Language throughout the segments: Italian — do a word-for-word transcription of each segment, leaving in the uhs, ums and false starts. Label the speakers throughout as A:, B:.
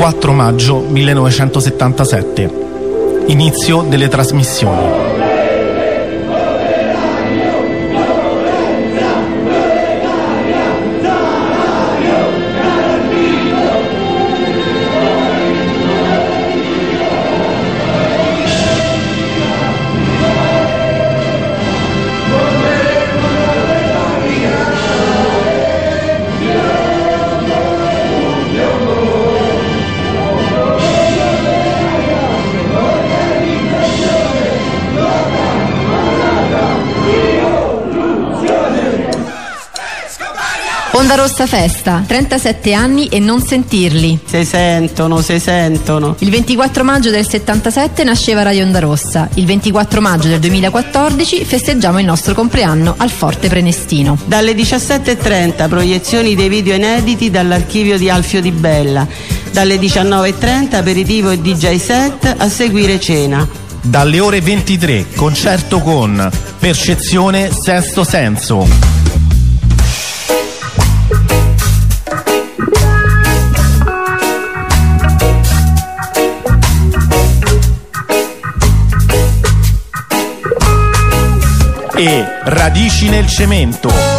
A: ventiquattro maggio millenovecentosettantasette. Inizio delle trasmissioni.
B: Onda Rossa Festa, trentasette anni e non sentirli.
C: Si sentono, si sentono.
B: Il ventiquattro maggio del settantasette nasceva Radio Onda Rossa. Il ventiquattro maggio del duemilaquattordici festeggiamo il nostro compleanno al Forte Prenestino.
C: Dalle diciassette e trenta proiezioni dei video inediti dall'archivio di Alfio Di Bella. Dalle diciannove e trenta aperitivo e D J set, a seguire cena.
A: Dalle ore ventitré concerto con Percezione Sesto Senso. E Radici nel cemento.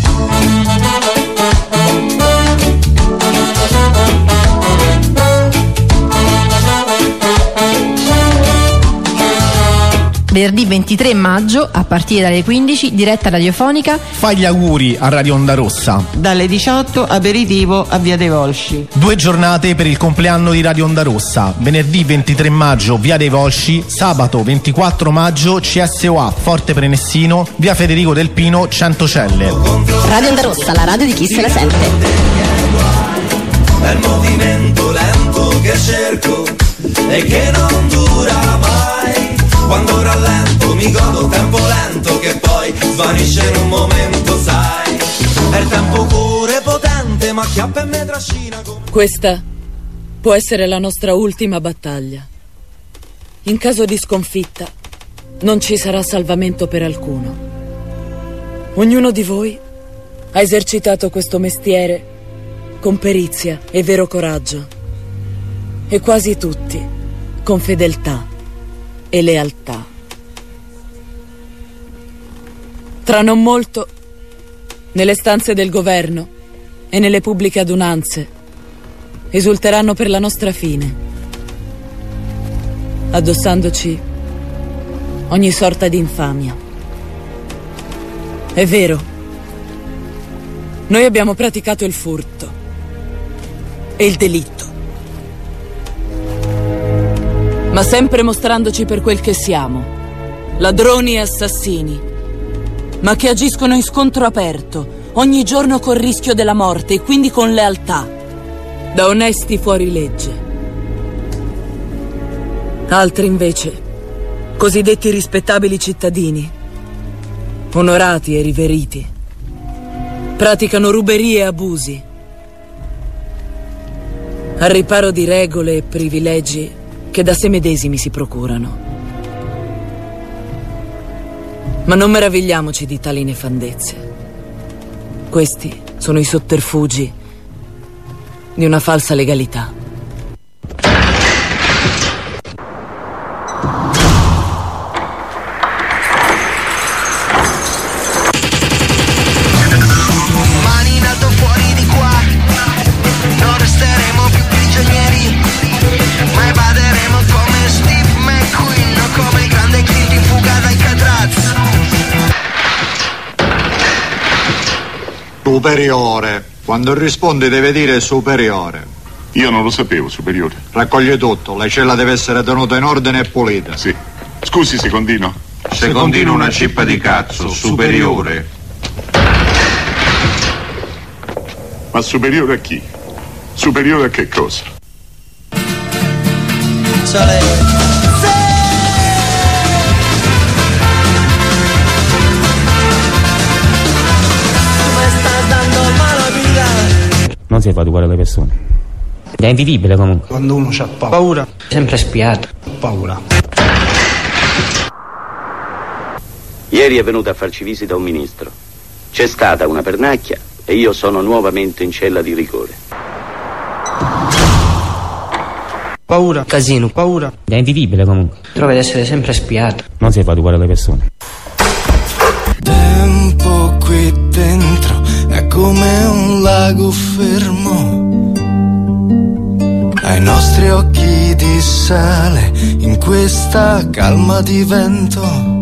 B: Venerdì ventitré maggio, a partire dalle quindici, diretta radiofonica.
A: Fai gli auguri a Radio Onda Rossa.
C: Dalle diciotto aperitivo a Via dei Volsci.
A: Due giornate per il compleanno di Radio Onda Rossa. Venerdì ventitré maggio Via dei Volsci, sabato ventiquattro maggio C S O A Forte Prenestino, Via Federico Del Pino, Centocelle.
D: Radio Onda Rossa, la radio di chi se la sente.
E: È il movimento lento che cerco e che non dura mai. Quando rallento mi godo tempo lento che poi svanisce in un momento, sai. È il tempo pure potente ma chiappa e me trascina come...
F: Questa può essere la nostra ultima battaglia. In caso di sconfitta non ci sarà salvamento per alcuno. Ognuno di voi ha esercitato questo mestiere con perizia e vero coraggio, e quasi tutti con fedeltà e lealtà. Tra non molto, nelle stanze del governo e nelle pubbliche adunanze, esulteranno per la nostra fine, addossandoci ogni sorta di infamia. È vero, noi abbiamo praticato il furto e il delitto, ma sempre mostrandoci per quel che siamo, ladroni e assassini, ma che agiscono in scontro aperto, ogni giorno col rischio della morte e quindi con lealtà, da onesti fuorilegge. Altri invece, cosiddetti rispettabili cittadini, onorati e riveriti, praticano ruberie e abusi, al riparo di regole e privilegi che da sé medesimi si procurano. Ma non meravigliamoci di tali nefandezze. Questi sono i sotterfugi di una falsa legalità.
E: Mani in alto fuori di qua, non resteremo più prigionieri, ma evaderemo come Steve McQueen o come il grande Clint in fuga dai Catraz.
G: Superiore. Quando rispondi deve dire superiore.
H: Io non lo sapevo, superiore.
G: Raccoglie tutto, la cella deve essere tenuta in ordine e pulita.
H: Sì. Scusi, secondino.
G: Secondino una cippa di cazzo, superiore.
H: Ma superiore a chi? Superiore a che cosa?
I: Non si fa educare le persone. È invivibile comunque.
J: Quando uno c'ha paura, sempre spiato. Paura.
K: Ieri è venuto a farci visita un ministro. C'è stata una pernacchia e io sono nuovamente in cella di rigore.
J: paura, casino, paura.
I: È invivibile comunque.
J: Trovi di essere sempre spiato.
I: Non si fa di guardare le persone.
L: Tempo qui dentro è come un lago fermo, ai nostri occhi di sale in questa calma di vento.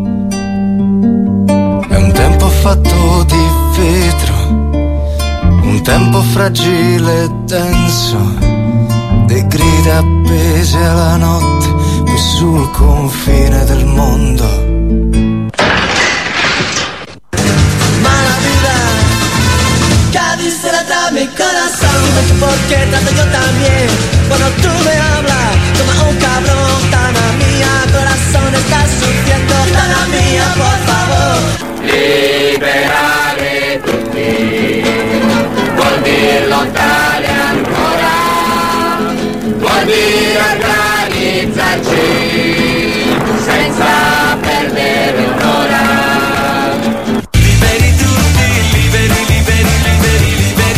L: È un tempo fatto di vetro, un tempo fragile e denso, de grida appese alla notte qui sul confine del mondo.
M: Mi corazón, porque trato yo también. Cuando tú me hablas como un cabrón, Tana mía, corazón está sufriendo. Tana mía, por favor.
N: Liberare tutti vuol dire lottare ancora, vuol dire organizzarci senza perdere un'ora. Liberi tutti, liberi, liberi, liberi, liberi.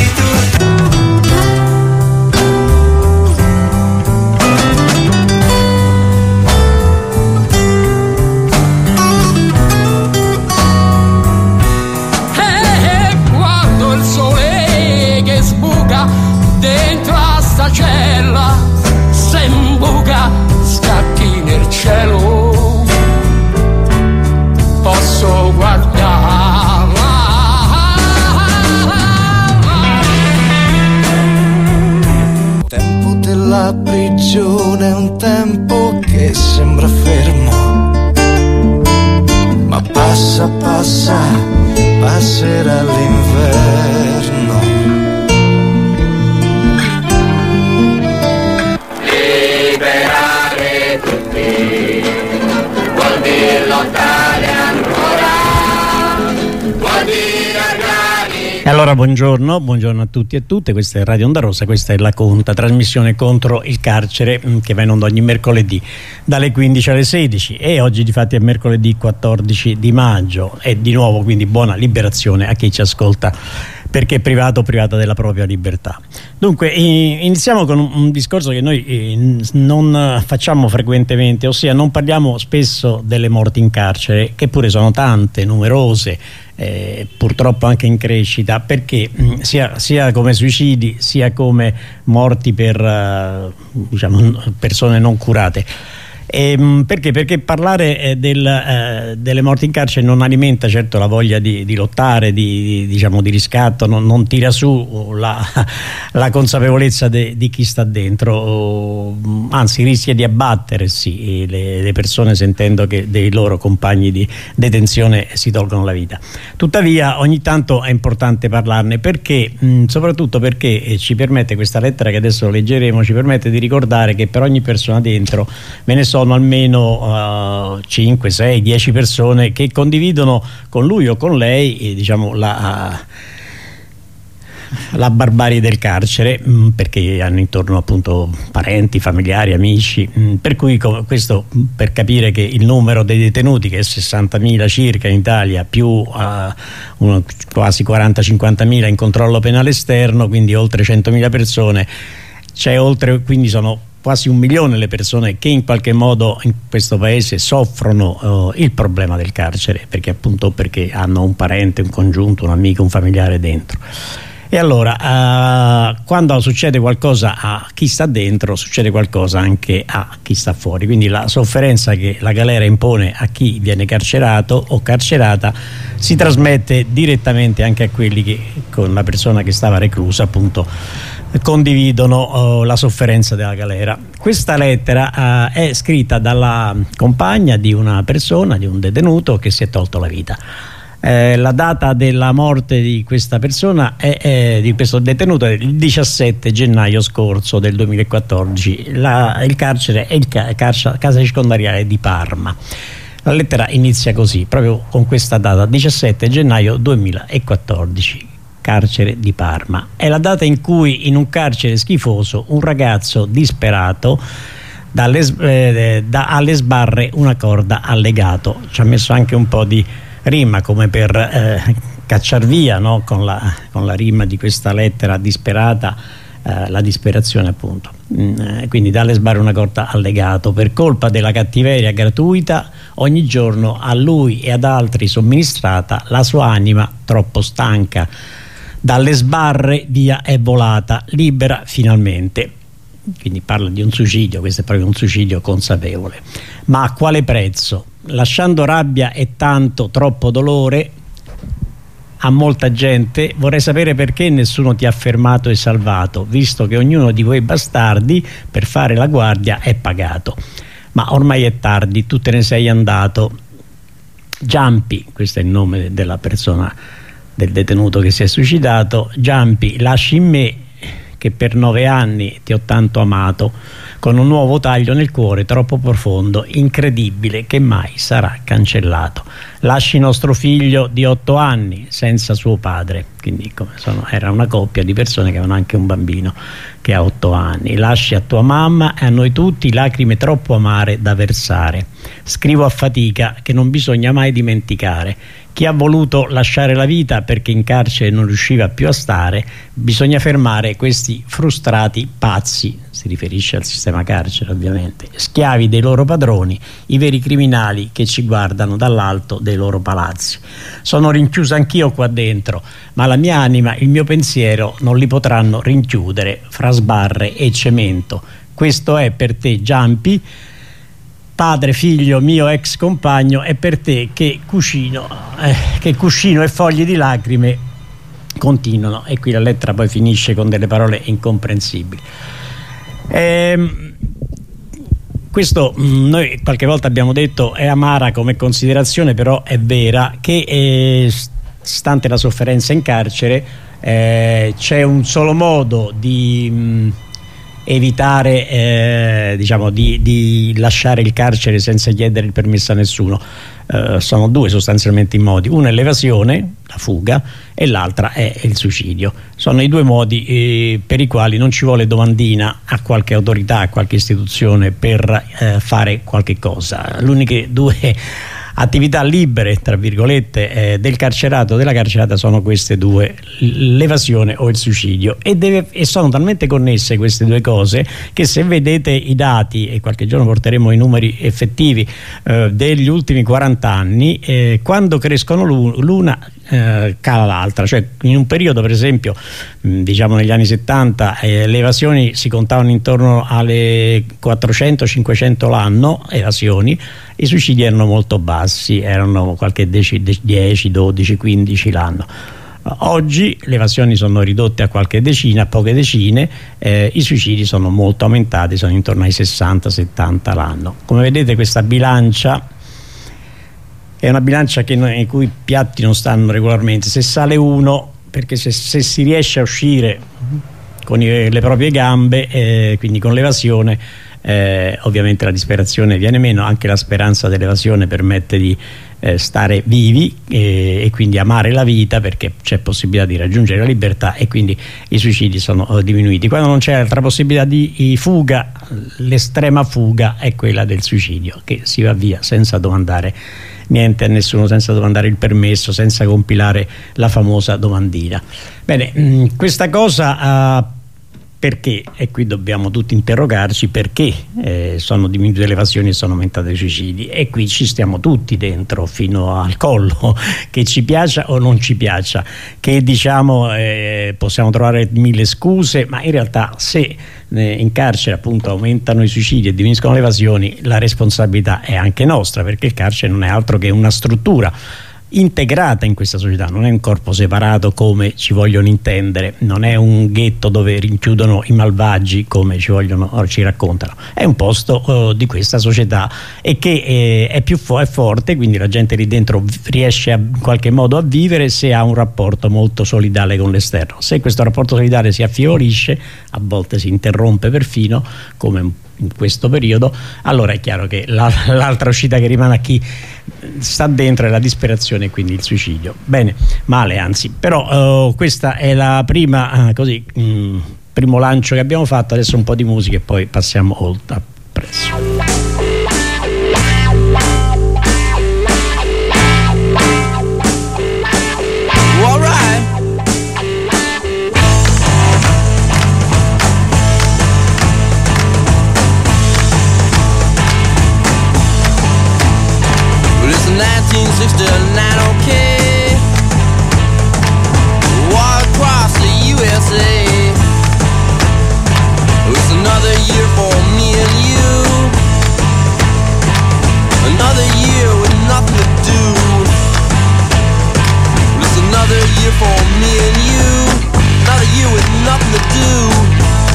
O: Dentro a sta cella se imbuca scatti nel cielo, posso guardare.
L: Tempo della prigione è un tempo che sembra fermo, ma passa, passa, passerà l'inverno.
N: Liberare tutti vuol dire lottare ancora, vuol dire organizzare.
P: E allora buongiorno, buongiorno a tutti e a tutte, questa è Radio Onda Rossa, questa è La Conta, trasmissione contro il carcere che va in onda ogni mercoledì dalle quindici alle sedici, e oggi difatti è mercoledì quattordici di maggio e di nuovo quindi buona liberazione a chi ci ascolta perché è privato o privata della propria libertà. Dunque iniziamo con un, un discorso che noi eh, non facciamo frequentemente, ossia non parliamo spesso delle morti in carcere, che pure sono tante, numerose, eh, purtroppo anche in crescita, perché mh, sia, sia come suicidi sia come morti per uh, diciamo, persone non curate. E, perché? Perché parlare eh, del, eh, delle morti in carcere non alimenta certo la voglia di, di lottare, di, di, diciamo, di riscatto, non, non tira su la, la consapevolezza de, di chi sta dentro, o, anzi rischia di abbattere sì, le, le persone sentendo che dei loro compagni di detenzione si tolgono la vita. Tuttavia ogni tanto è importante parlarne, perché mh, soprattutto perché eh, ci permette, questa lettera che adesso leggeremo, ci permette di ricordare che per ogni persona dentro ve ne sono sono almeno uh, cinque, sei, dieci persone che condividono con lui o con lei eh, diciamo la, uh, la barbarie del carcere, mh, perché hanno intorno appunto parenti, familiari, amici, mh, per cui questo per capire che il numero dei detenuti, che è sessantamila circa in Italia, più uh, uno, quasi quaranta cinquantamila in controllo penale esterno, quindi oltre centomila persone, c'è oltre, quindi sono quasi un milione le persone che in qualche modo in questo paese soffrono uh, il problema del carcere, perché appunto perché hanno un parente, un congiunto, un amico, un familiare dentro. E allora uh, quando succede qualcosa a chi sta dentro, succede qualcosa anche a chi sta fuori, quindi la sofferenza che la galera impone a chi viene carcerato o carcerata si trasmette direttamente anche a quelli che con la persona che stava reclusa appunto condividono uh, la sofferenza della galera. Questa lettera uh, è scritta dalla compagna di una persona, di un detenuto che si è tolto la vita. Eh, la data della morte di questa persona è, è di questo detenuto è il diciassette gennaio scorso del duemilaquattordici. La, il carcere è il ca, casa circondariale di Parma. La lettera inizia così, proprio con questa data, diciassette gennaio duemilaquattordici. Carcere di Parma. È la data in cui in un carcere schifoso un ragazzo disperato dalle, eh, dà alle sbarre una corda al legato. Ci ha messo anche un po' di rima come per eh, cacciar via, no? con, la, con la rima di questa lettera disperata, eh, la disperazione appunto. Mm, quindi dalle sbarre una corda al legato. Per colpa della cattiveria gratuita ogni giorno a lui e ad altri somministrata, la sua anima troppo stanca dalle sbarre via è volata, libera finalmente. Quindi parla di un suicidio, questo è proprio un suicidio consapevole. Ma a quale prezzo? Lasciando rabbia e tanto troppo dolore a molta gente. Vorrei sapere perché nessuno ti ha fermato e salvato, visto che ognuno di voi bastardi per fare la guardia è pagato. Ma ormai è tardi, tu te ne sei andato. Giampi, questo è il nome della persona, del detenuto che si è suicidato. Giampi, lasci in me che per nove anni ti ho tanto amato, con un nuovo taglio nel cuore troppo profondo, incredibile, che mai sarà cancellato. Lasci nostro figlio di otto anni senza suo padre, quindi come sono, era una coppia di persone che avevano anche un bambino che ha otto anni. Lasci a tua mamma e a noi tutti lacrime troppo amare da versare. Scrivo a fatica che non bisogna mai dimenticare. Chi ha voluto lasciare la vita perché in carcere non riusciva più a stare, bisogna fermare questi frustrati pazzi, si riferisce al sistema carcere ovviamente, schiavi dei loro padroni, i veri criminali che ci guardano dall'alto dei loro palazzi. Sono rinchiuso anch'io qua dentro, ma la mia anima, il mio pensiero non li potranno rinchiudere fra sbarre e cemento. Questo è per te, Giampi, padre, figlio, mio ex compagno, è per te che cuscino, eh, che cuscino e fogli di lacrime continuano. E qui la lettera poi finisce con delle parole incomprensibili. Ehm, questo mh, noi qualche volta abbiamo detto è amara come considerazione, però è vera che eh, stante la sofferenza in carcere eh, c'è un solo modo di mh, evitare eh, diciamo di, di lasciare il carcere senza chiedere il permesso a nessuno. Eh, sono due sostanzialmente i modi: uno è l'evasione, la fuga, e l'altra è il suicidio. Sono i due modi eh, per i quali non ci vuole domandina a qualche autorità, a qualche istituzione per eh, fare qualche cosa. Le uniche due attività libere, tra virgolette, eh, del carcerato o della carcerata sono queste due, l'evasione o il suicidio, e, deve, e sono talmente connesse queste due cose che se vedete i dati, e qualche giorno porteremo i numeri effettivi eh, degli ultimi quaranta anni, eh, quando crescono l'una eh, cala l'altra. Cioè in un periodo, per esempio mh, diciamo negli anni settanta, eh, le evasioni si contavano intorno alle quattrocento cinquecento l'anno, evasioni. I suicidi erano molto bassi, erano qualche dieci, dodici, quindici l'anno. Oggi le evasioni sono ridotte a qualche decina, a poche decine, eh, i suicidi sono molto aumentati, sono intorno ai sessanta settanta l'anno. Come vedete, questa bilancia è una bilancia che noi, in cui i piatti non stanno regolarmente. Se sale uno, perché se, se si riesce a uscire con i, le proprie gambe, eh, quindi con l'evasione, Eh, ovviamente la disperazione viene meno, anche la speranza dell'evasione permette di eh, stare vivi e, e quindi amare la vita, perché c'è possibilità di raggiungere la libertà, e quindi i suicidi sono eh, diminuiti. Quando non c'è altra possibilità di fuga, l'estrema fuga è quella del suicidio, che si va via senza domandare niente a nessuno, senza domandare il permesso, senza compilare la famosa domandina. Bene, mh, questa cosa uh, perché, e qui dobbiamo tutti interrogarci, perché eh, sono diminuite le evasioni e sono aumentate i suicidi, e qui ci stiamo tutti dentro fino al collo, che ci piaccia o non ci piaccia, che diciamo eh, possiamo trovare mille scuse, ma in realtà se eh, in carcere appunto aumentano i suicidi e diminuiscono le evasioni, la responsabilità è anche nostra, perché il carcere non è altro che una struttura integrata in questa società, non è un corpo separato come ci vogliono intendere, non è un ghetto dove rinchiudono i malvagi come ci vogliono o ci raccontano, è un posto uh, di questa società, e che eh, è più fo è forte, quindi la gente lì dentro riesce a, in qualche modo a vivere se ha un rapporto molto solidale con l'esterno. Se questo rapporto solidale si affievolisce, a volte si interrompe perfino, come in questo periodo, allora è chiaro che l'altra uscita che rimane a chi sta dentro è la disperazione e quindi il suicidio. Bene, male anzi, però uh, questa è la prima uh, così mh, primo lancio che abbiamo fatto. Adesso un po' di musica e poi passiamo oltre. A presto.
M: sixty-nine, okay. Walk across the U S A. It was another year for me and you. Another year with nothing to do. It was another year for me and you. Another year with nothing to do.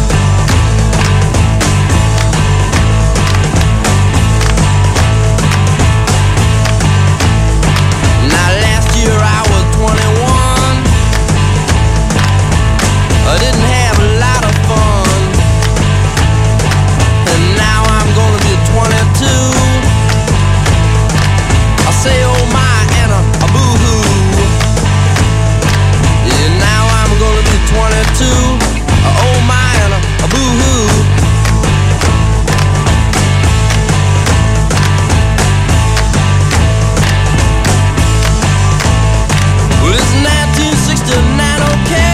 M: I didn't have a lot of fun, and now I'm gonna be twenty-two. I say oh my and a, a boo-hoo. Yeah, now I'm gonna be twenty-two. Oh my and a, a boo-hoo. Well, it's nineteen sixty-nine, okay.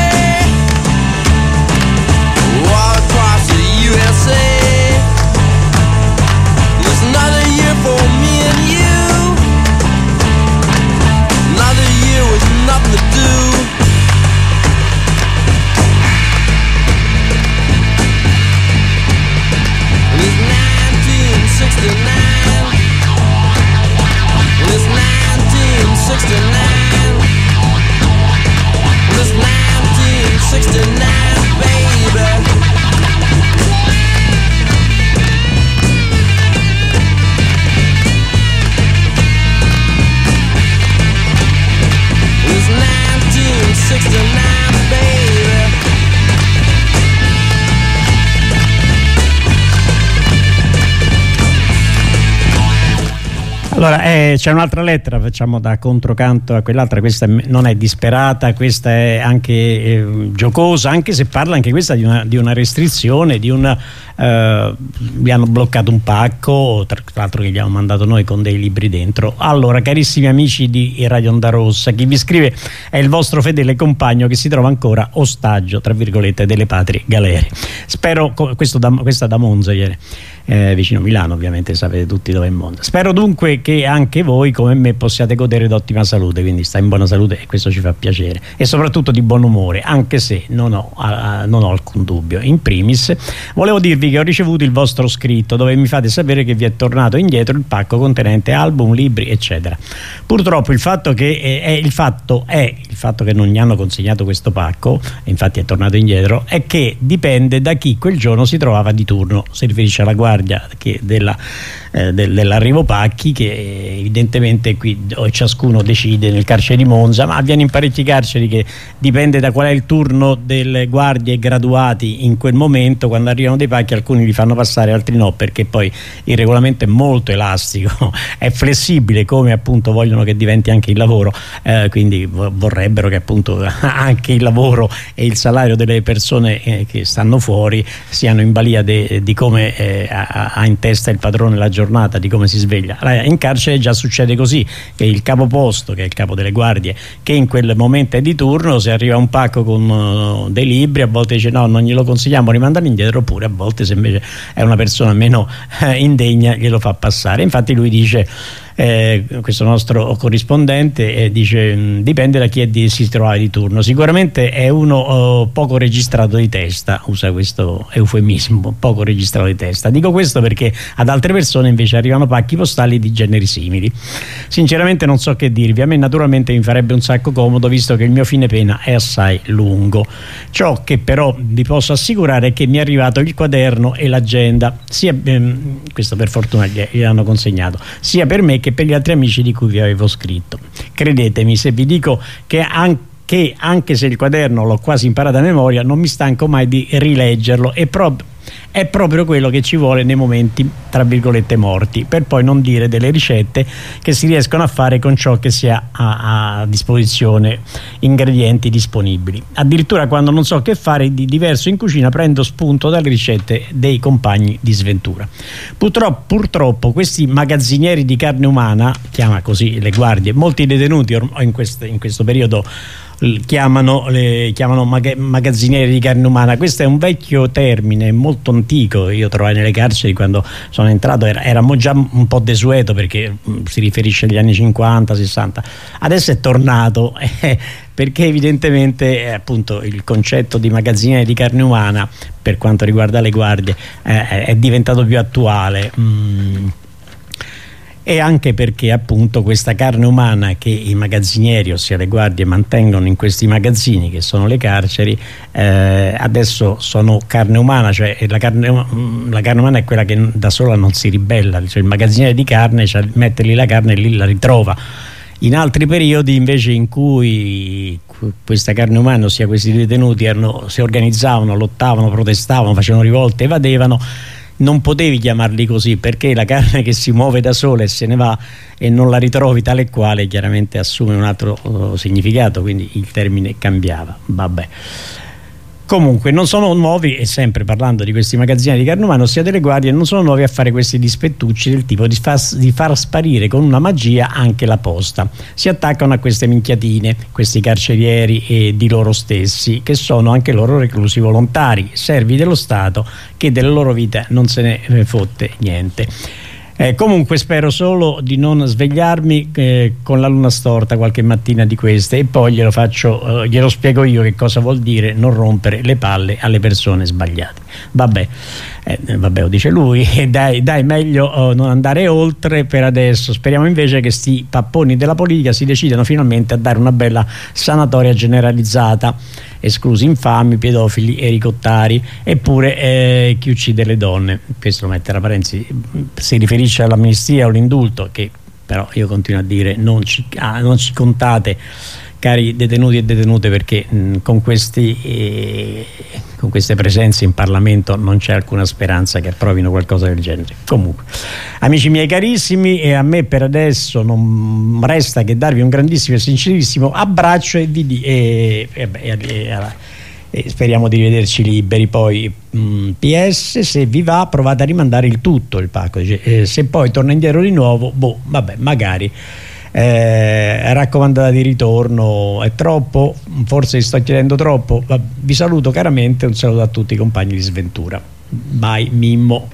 M: Across the U S A. There's another year for me and you. Another year with nothing to do. And it's nineteen sixty-nine. And it's nineteen sixty-nine. And it's nineteen sixty-nine, baby. nineteen sixty-nine, baby.
P: Allora, eh, c'è un'altra lettera, facciamo da controcanto a quell'altra. Questa non è disperata, questa è anche eh, giocosa, anche se parla anche questa di una, di una restrizione, di una eh, vi hanno bloccato un pacco, tra l'altro che gli abbiamo mandato noi con dei libri dentro. Allora, carissimi amici di Radio Onda Rossa, chi vi scrive è il vostro fedele compagno che si trova ancora ostaggio, tra virgolette, delle patrie galere. Spero, questo da, questa da Monza ieri, eh, vicino Milano, ovviamente sapete tutti dove è Monza. Spero dunque che anche voi come me possiate godere d'ottima salute, quindi sta in buona salute e questo ci fa piacere, e soprattutto di buon umore, anche se non ho, uh, non ho alcun dubbio. In primis volevo dirvi che ho ricevuto il vostro scritto dove mi fate sapere che vi è tornato indietro il pacco contenente album, libri eccetera. Purtroppo il fatto che è, è, il, fatto è il fatto che non gli hanno consegnato questo pacco, infatti è tornato indietro, è che dipende da chi quel giorno si trovava di turno. Si riferisce alla guardia che della Eh, del, dell'arrivo pacchi, che evidentemente qui ciascuno decide nel carcere di Monza, ma avviene in parecchi carceri che dipende da qual è il turno delle guardie graduati in quel momento. Quando arrivano dei pacchi alcuni li fanno passare, altri no, perché poi il regolamento è molto elastico, è flessibile, come appunto vogliono che diventi anche il lavoro, eh, quindi vorrebbero che appunto anche il lavoro e il salario delle persone eh, che stanno fuori siano in balia de, di come eh, ha, ha in testa il padrone la giornata, di come si sveglia. In carcere già succede così, che il capoposto, che è il capo delle guardie, che in quel momento è di turno, se arriva un pacco con uh, dei libri, a volte dice no, non glielo consigliamo, rimandalo indietro, oppure a volte se invece è una persona meno eh, indegna glielo fa passare. Infatti lui dice, eh, questo nostro corrispondente eh, dice mh, dipende da chi è di, si trova di turno. Sicuramente è uno oh, poco registrato di testa, usa questo eufemismo, poco registrato di testa. Dico questo perché ad altre persone invece arrivano pacchi postali di generi simili. Sinceramente non so che dirvi, a me naturalmente mi farebbe un sacco comodo, visto che il mio fine pena è assai lungo. Ciò che però vi posso assicurare è che mi è arrivato il quaderno e l'agenda, sia ehm, questo per fortuna gli hanno consegnato, sia per me che per gli altri amici di cui vi avevo scritto. Credetemi se vi dico che anche che anche se il quaderno l'ho quasi imparato a memoria, non mi stanco mai di rileggerlo, e proprio è proprio quello che ci vuole nei momenti tra virgolette morti, per poi non dire delle ricette che si riescono a fare con ciò che si ha a, a disposizione, ingredienti disponibili. Addirittura quando non so che fare di diverso in cucina prendo spunto dalle ricette dei compagni di sventura. Purtroppo, purtroppo questi magazzinieri di carne umana, chiama così le guardie, molti detenuti in questo, in questo periodo chiamano, le, chiamano mag magazzinieri di carne umana. Questo è un vecchio termine molto antico, io trovai nelle carceri quando sono entrato, era, eravamo già un po' desueto perché mh, si riferisce agli anni cinquanta sessanta, adesso è tornato eh, perché evidentemente eh, appunto il concetto di magazzinieri di carne umana per quanto riguarda le guardie eh, è diventato più attuale. mm. E anche perché appunto questa carne umana che i magazzinieri, ossia le guardie, mantengono in questi magazzini che sono le carceri, eh, adesso sono carne umana, cioè la carne, la carne umana è quella che da sola non si ribella, cioè il magazziniere di carne, cioè, mette lì la carne e lì la ritrova. In altri periodi invece in cui questa carne umana, ossia questi detenuti, erano, si organizzavano, lottavano, protestavano, facevano rivolte, evadevano, non potevi chiamarli così perché la carne che si muove da sola e se ne va e non la ritrovi tale e quale chiaramente assume un altro uh, significato, quindi il termine cambiava. Vabbè. Comunque non sono nuovi, e sempre parlando di questi magazzini di carne umana, ossia delle guardie, non sono nuovi a fare questi dispettucci del tipo di, fa di far sparire con una magia anche la posta. Si attaccano a queste minchiatine, questi carcerieri e di loro stessi, che sono anche loro reclusi volontari, servi dello Stato, che della loro vita non se ne fotte niente. Eh, comunque spero solo di non svegliarmi eh, con la luna storta qualche mattina di queste, e poi glielo faccio, eh, glielo spiego io che cosa vuol dire non rompere le palle alle persone sbagliate. Vabbè, eh, vabbè lo dice lui, e dai, dai meglio oh, non andare oltre per adesso. Speriamo invece che sti papponi della politica si decidano finalmente a dare una bella sanatoria generalizzata, esclusi infami, pedofili e ricottari, eppure eh, chi uccide le donne. Questo lo mette tra parentesi, si riferisce all'amnistia o l'indulto, che però io continuo a dire non ci, ah, non ci contate, cari detenuti e detenute, perché mh, con, questi, eh, con queste presenze in Parlamento non c'è alcuna speranza che approvino qualcosa del genere. Comunque, amici miei carissimi, e a me per adesso non resta che darvi un grandissimo e sincerissimo abbraccio e, vi di, e, e, e, e, e speriamo di vederci liberi. Poi mh, P S, se vi va provate a rimandare il tutto il pacco, dice, eh, se poi torna indietro di nuovo, boh, vabbè, magari. Eh, raccomandata di ritorno è troppo, forse vi sto chiedendo troppo. Vi saluto caramente, un saluto a tutti i compagni di sventura. Bye Mimmo,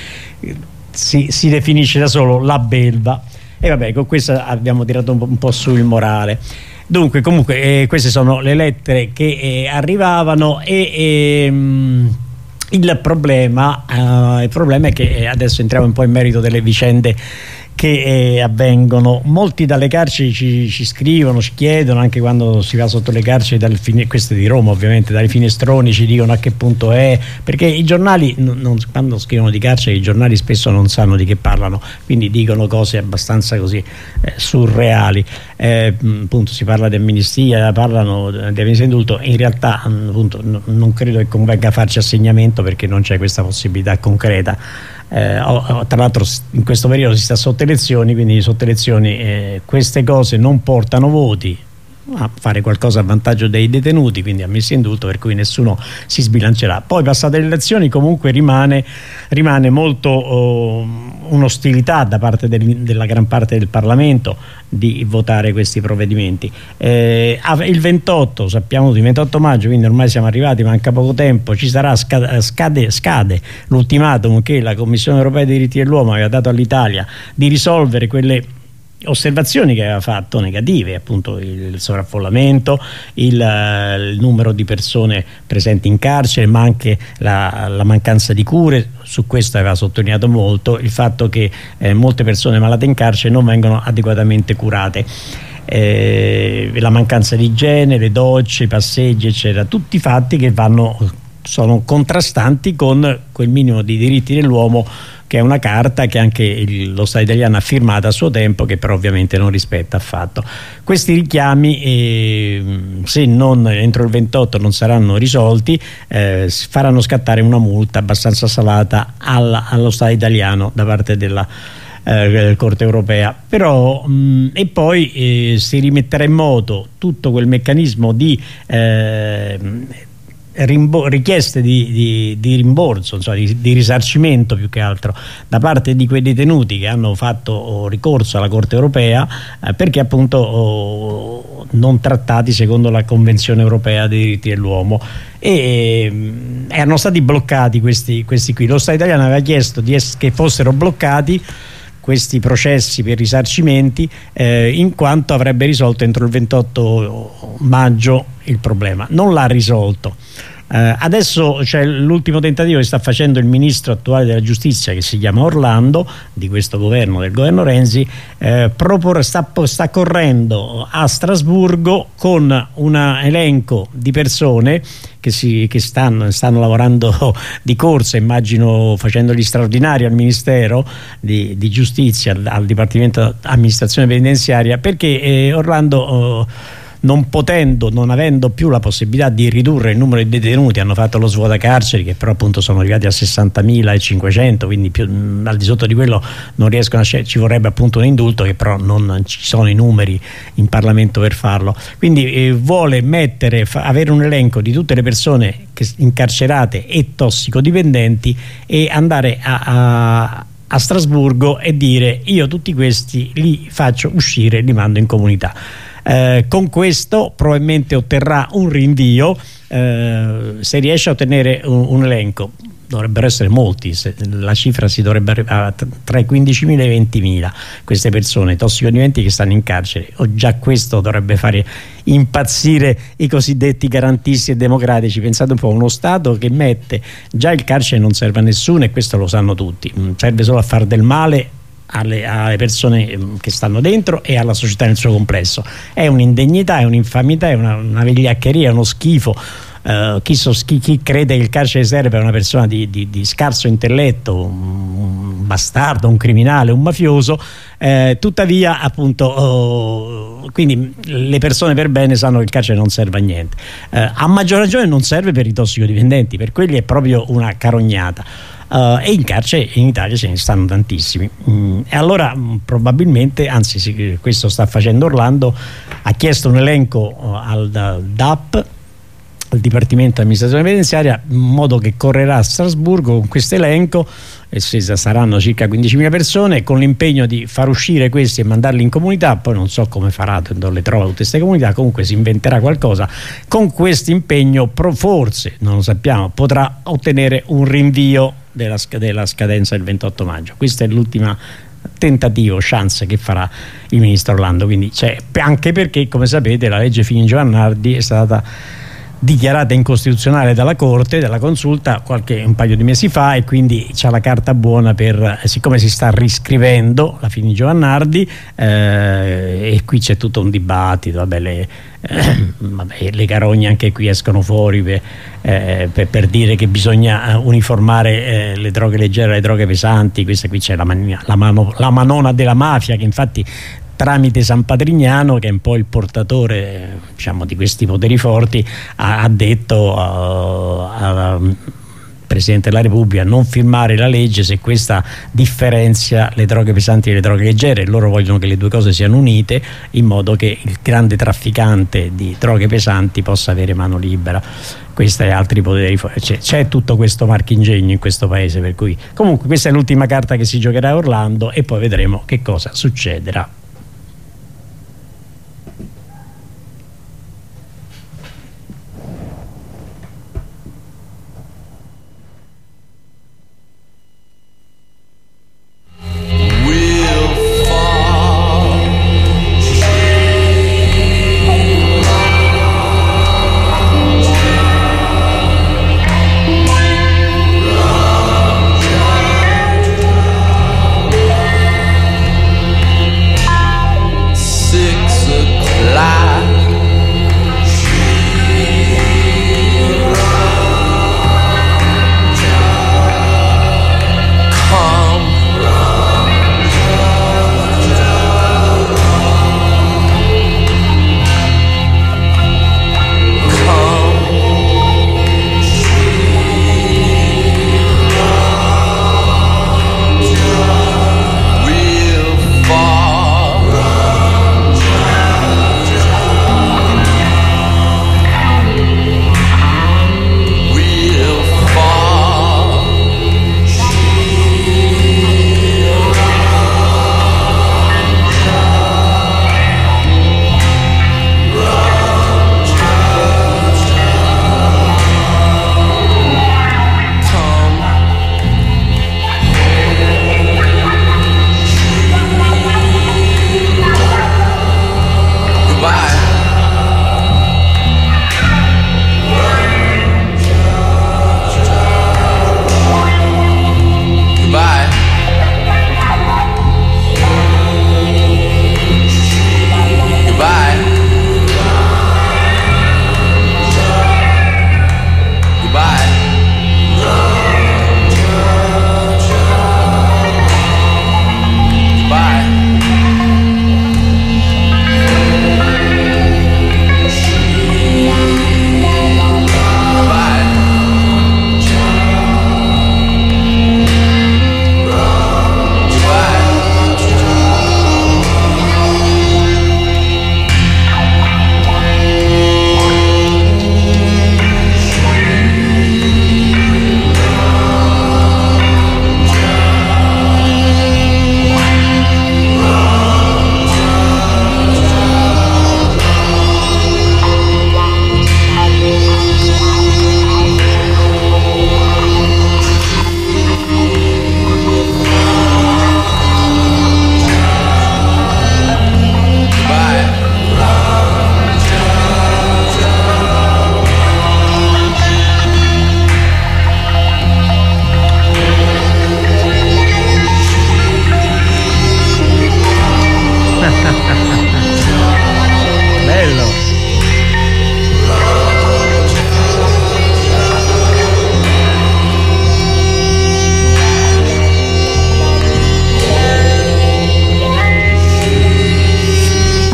P: si, si definisce da solo la belva, e vabbè, con questo abbiamo tirato un po', un po' su il morale. Dunque comunque eh, queste sono le lettere che eh, arrivavano e ehm, il problema eh, il problema è che adesso entriamo un po' in merito delle vicende che eh, avvengono. Molti dalle carceri ci, ci scrivono, ci chiedono, anche quando si va sotto le carceri, dal fine, queste di Roma ovviamente, dai finestroni ci dicono a che punto è, perché i giornali non, non, quando scrivono di carceri i giornali spesso non sanno di che parlano, quindi dicono cose abbastanza così eh, surreali. Eh, appunto si parla di amnistia, parlano di amnistia indulto, in realtà appunto no, non credo che convenga farci assegnamento perché non c'è questa possibilità concreta. Eh, tra l'altro in questo periodo si sta sotto elezioni, quindi sotto elezioni eh, queste cose non portano voti, a fare qualcosa a vantaggio dei detenuti, quindi amnistia indulto, per cui nessuno si sbilancerà. Poi passate le elezioni comunque rimane, rimane molto oh, un'ostilità da parte del, della gran parte del Parlamento di votare questi provvedimenti. Eh, il ventotto, sappiamo di ventotto maggio, quindi ormai siamo arrivati, manca poco tempo, ci sarà scade, scade, scade l'ultimatum che la Commissione Europea dei Diritti dell'Uomo aveva dato all'Italia di risolvere quelle osservazioni che aveva fatto negative, appunto il sovraffollamento, il, il numero di persone presenti in carcere, ma anche la, la mancanza di cure. Su questo aveva sottolineato molto il fatto che eh, molte persone malate in carcere non vengono adeguatamente curate. Eh, la mancanza di igiene, le docce, i passeggi eccetera, tutti fatti che vanno, sono contrastanti con quel minimo di diritti dell'uomo che è una carta che anche il, lo Stato italiano ha firmato a suo tempo, che però ovviamente non rispetta affatto. Questi richiami, eh, se non entro il ventotto non saranno risolti, eh, faranno scattare una multa abbastanza salata alla, allo Stato italiano da parte della eh, Corte Europea. Però mh, e poi eh, si rimetterà in moto tutto quel meccanismo di eh, rimbo- richieste di, di, di rimborso, insomma, di, di risarcimento più che altro da parte di quei detenuti che hanno fatto oh, ricorso alla Corte europea eh, perché appunto oh, non trattati secondo la Convenzione europea dei diritti dell'uomo, e eh, erano stati bloccati questi, questi qui. Lo Stato italiano aveva chiesto di es- che fossero bloccati questi processi per risarcimenti eh, in quanto avrebbe risolto entro il ventotto maggio il problema. Non l'ha risolto. Eh, adesso c'è l'ultimo tentativo che sta facendo il ministro attuale della giustizia, che si chiama Orlando, di questo governo, del governo Renzi, eh, propor- sta, sta correndo a Strasburgo con un elenco di persone che, si, che stanno, stanno lavorando di corsa, immagino facendo gli straordinari al Ministero di, di Giustizia, al, al Dipartimento Amministrazione Penitenziaria, perché eh, Orlando oh, non potendo, non avendo più la possibilità di ridurre il numero di detenuti, hanno fatto lo svuotacarceri, che però appunto sono arrivati a sessantamila cinquecento, quindi più, mh, al di sotto di quello non riescono a scegliere, ci vorrebbe appunto un indulto, che però non ci sono i numeri in Parlamento per farlo, quindi eh, vuole mettere, fa, avere un elenco di tutte le persone che, incarcerate e tossicodipendenti, e andare a, a a Strasburgo e dire: io tutti questi li faccio uscire, li mando in comunità. Eh, con questo probabilmente otterrà un rinvio, eh, se riesce a ottenere un, un elenco. Dovrebbero essere molti, se, la cifra si dovrebbe arrivare tra i quindicimila e i ventimila queste persone tossicodipendenti che stanno in carcere. O già questo dovrebbe fare impazzire i cosiddetti garantisti e democratici. Pensate un po', uno Stato che mette, già il carcere non serve a nessuno e questo lo sanno tutti, serve solo a far del male alle, alle persone che stanno dentro e alla società nel suo complesso. È un'indegnità, è un'infamità, è una, una vigliaccheria, è uno schifo. Uh, chi, so, chi, chi crede che il carcere serve a una persona di, di, di scarso intelletto, un bastardo, un criminale, un mafioso, eh, tuttavia appunto oh, quindi le persone per bene sanno che il carcere non serve a niente, uh, a maggior ragione non serve per i tossicodipendenti, per quelli è proprio una carognata. Uh, e in carcere in Italia ce ne stanno tantissimi, mm, e allora mh, probabilmente, anzi sì, questo sta facendo Orlando, ha chiesto un elenco uh, al D A P, al Dipartimento Amministrazione Penitenziaria, in modo che correrà a Strasburgo con questo elenco, e saranno circa quindicimila persone, con l'impegno di far uscire questi e mandarli in comunità. Poi non so come farà, dove le trova tutte queste comunità, comunque si inventerà qualcosa. Con questo impegno forse, non lo sappiamo, potrà ottenere un rinvio della, della scadenza del ventotto maggio. Questo è l'ultimo tentativo, chance che farà il ministro Orlando. Quindi c'è, anche perché, come sapete, la legge Fini-Giovanardi è stata dichiarata incostituzionale dalla Corte, dalla Consulta, qualche un paio di mesi fa, e quindi c'ha la carta buona per, siccome si sta riscrivendo la Fini-Giovanardi, eh, e qui c'è tutto un dibattito, vabbè, le, eh, vabbè, le carogne anche qui escono fuori per, eh, per, per dire che bisogna uniformare eh, le droghe leggere alle droghe pesanti. Questa qui c'è la, mania, la, mano, la manona della mafia, che infatti tramite San Patrignano, che è un po' il portatore, diciamo, di questi poteri forti, ha, ha detto uh, al Presidente della Repubblica non firmare la legge se questa differenzia le droghe pesanti e le droghe leggere. Loro vogliono che le due cose siano unite, in modo che il grande trafficante di droghe pesanti possa avere mano libera. Questa e altri poteri, c'è, c'è tutto questo marchingegno in questo paese, per cui comunque questa è l'ultima carta che si giocherà a Orlando, e poi vedremo che cosa succederà.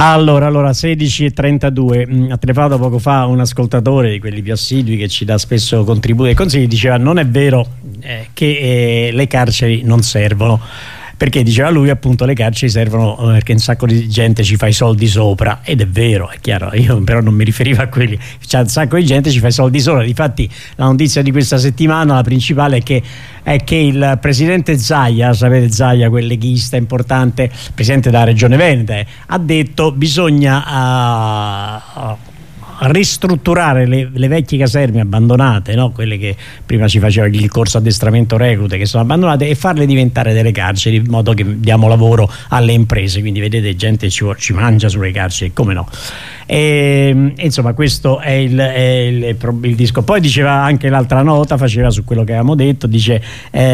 P: Allora, allora sedici e trentadue, ha telefonato poco fa un ascoltatore di quelli più assidui che ci dà spesso contributi e consigli, diceva non è vero eh, che eh, le carceri non servono, perché diceva lui appunto le carceri servono perché un sacco di gente ci fa i soldi sopra, ed è vero, è chiaro, io però non mi riferivo a quelli, c'è un sacco di gente ci fa i soldi sopra. Difatti la notizia di questa settimana, la principale, è che, è che il presidente Zaia, sapete Zaia, quel leghista importante, presidente della regione Veneto, eh, ha detto bisogna uh, uh, ristrutturare le, le vecchie caserme abbandonate, no? Quelle che prima ci faceva il corso addestramento reclute, che sono abbandonate, e farle diventare delle carceri, in modo che diamo lavoro alle imprese. Quindi vedete, gente ci, ci mangia sulle carceri, come no. E, insomma, questo è il, è il, il disco. Poi diceva anche l'altra nota, faceva su quello che avevamo detto, dice,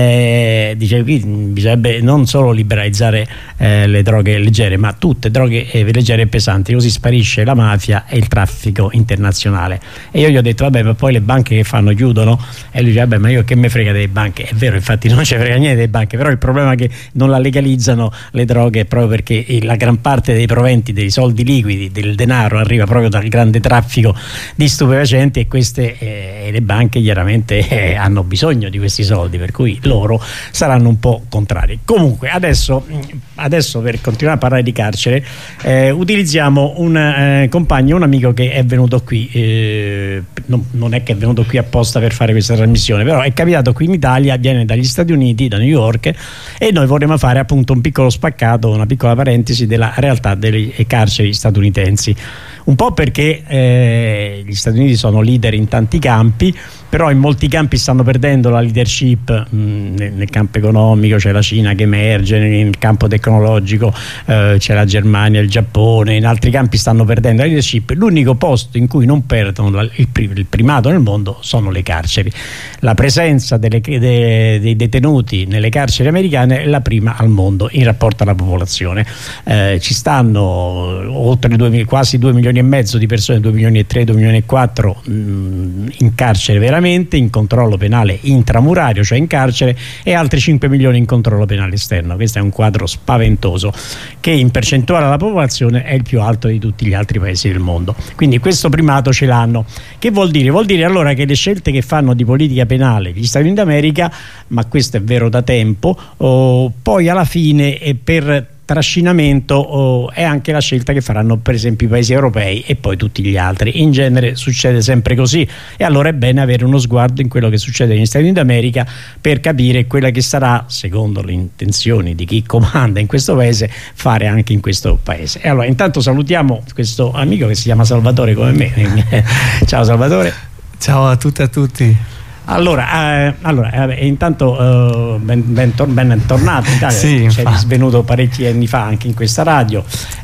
P: eh, dice qui bisognerebbe non solo liberalizzare eh, le droghe leggere, ma tutte droghe eh, leggere e pesanti, così sparisce la mafia e il traffico internazionale. E io gli ho detto vabbè, ma poi le banche che fanno chiudono, e lui dice vabbè, ma io che me frega delle banche. È vero, infatti non ci frega niente delle banche, però il problema è che non la legalizzano le droghe proprio perché la gran parte dei proventi, dei soldi liquidi, del denaro arriva proprio dal grande traffico di stupefacenti, e queste eh, le banche chiaramente eh, hanno bisogno di questi soldi, per cui loro saranno un po' contrari. Comunque adesso, adesso per continuare a parlare di carcere eh, utilizziamo un eh, compagno, un amico che è venuto qui, eh, non, non è che è venuto qui apposta per fare questa trasmissione, però è capitato qui in Italia, viene dagli Stati Uniti, da New York, e noi vorremmo fare appunto un piccolo spaccato, una piccola parentesi della realtà delle carceri statunitensi. Un po' perché eh, gli Stati Uniti sono leader in tanti campi, però in molti campi stanno perdendo la leadership, mh, nel, nel campo economico c'è la Cina che emerge, nel campo tecnologico eh, c'è la Germania, il Giappone, in altri campi stanno perdendo la leadership. L'unico posto in cui non perdono la, il, il primato nel mondo sono le carceri. La presenza delle, de, dei detenuti nelle carceri americane è la prima al mondo in rapporto alla popolazione. Eh, ci stanno oltre due, quasi due milioni e mezzo di persone, due milioni e tre, due milioni e quattro mh, in carcere veramente, in controllo penale intramurario, cioè in carcere, e altri cinque milioni in controllo penale esterno. Questo è un quadro spaventoso che in percentuale alla popolazione è il più alto di tutti gli altri paesi del mondo. Quindi questo primato ce l'hanno. Che vuol dire? Vuol dire allora che le scelte che fanno di politica penale gli Stati Uniti d'America, ma questo è vero da tempo, oh, poi alla fine è per trascinamento oh, è anche la scelta che faranno per esempio i paesi europei e poi tutti gli altri. In genere succede sempre così, e allora è bene avere uno sguardo in quello che succede negli Stati Uniti d'America per capire quella che sarà, secondo le intenzioni di chi comanda in questo paese, fare anche in questo paese. E allora intanto salutiamo questo amico che si chiama Salvatore come me. Ciao Salvatore.
Q: Ciao a tutte e a tutti.
P: Allora, eh, allora eh, intanto eh, ben, ben, tor ben tornato in Italia,
Q: sì,
P: sei svenuto parecchi anni fa anche in questa radio,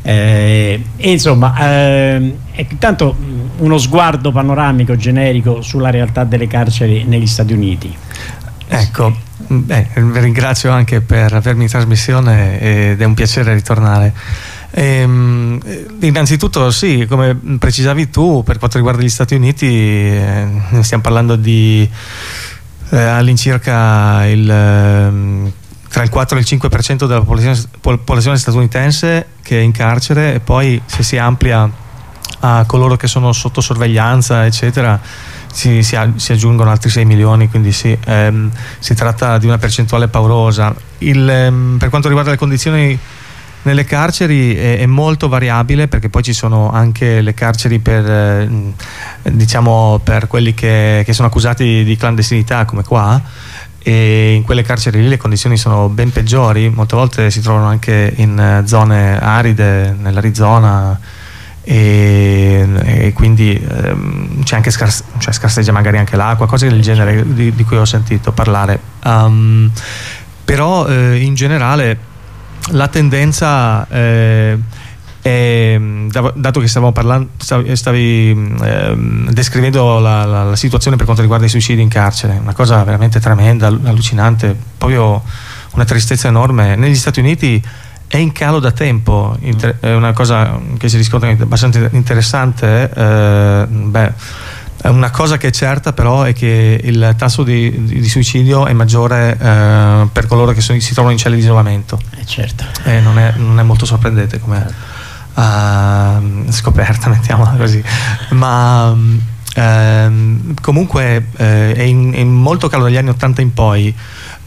P: eh, e insomma eh, intanto uno sguardo panoramico generico sulla realtà delle carceri negli Stati Uniti.
Q: Ecco, beh, vi ringrazio anche per avermi in trasmissione ed è un piacere ritornare. Ehm, innanzitutto sì, come precisavi tu, per quanto riguarda gli Stati Uniti eh, stiamo parlando di eh, all'incirca il, eh, tra il quattro e il cinque per cento della popolazione, popolazione statunitense che è in carcere, e poi se si amplia a coloro che sono sotto sorveglianza eccetera si, si, si aggiungono altri sei milioni, quindi sì, ehm, si tratta di una percentuale paurosa. Il, ehm, per quanto riguarda le condizioni nelle carceri è, è molto variabile, perché poi ci sono anche le carceri per eh, diciamo per quelli che, che sono accusati di clandestinità, come qua, e in quelle carceri lì le condizioni sono ben peggiori, molte volte si trovano anche in zone aride nell'Arizona, e, e quindi ehm, c'è anche scars cioè scarseggia magari anche l'acqua, cose del genere di, di cui ho sentito parlare. Um, però eh, in generale la tendenza eh, è, dato che stavamo parlando, stavi, stavi eh, descrivendo la, la, la situazione per quanto riguarda i suicidi in carcere, una cosa veramente tremenda, allucinante, proprio una tristezza enorme. Negli Stati Uniti è in calo da tempo, è una cosa che si riscontra abbastanza interessante. Eh, beh, una cosa che è certa però è che il tasso di, di, di suicidio è maggiore eh, per coloro che sono, si trovano in celle di isolamento.
P: Eh certo.
Q: Eh, non, è, non è molto sorprendente come, uh, scoperta, mettiamola così, ma ehm, comunque eh, è, in, è molto caldo dagli anni ottanta in poi.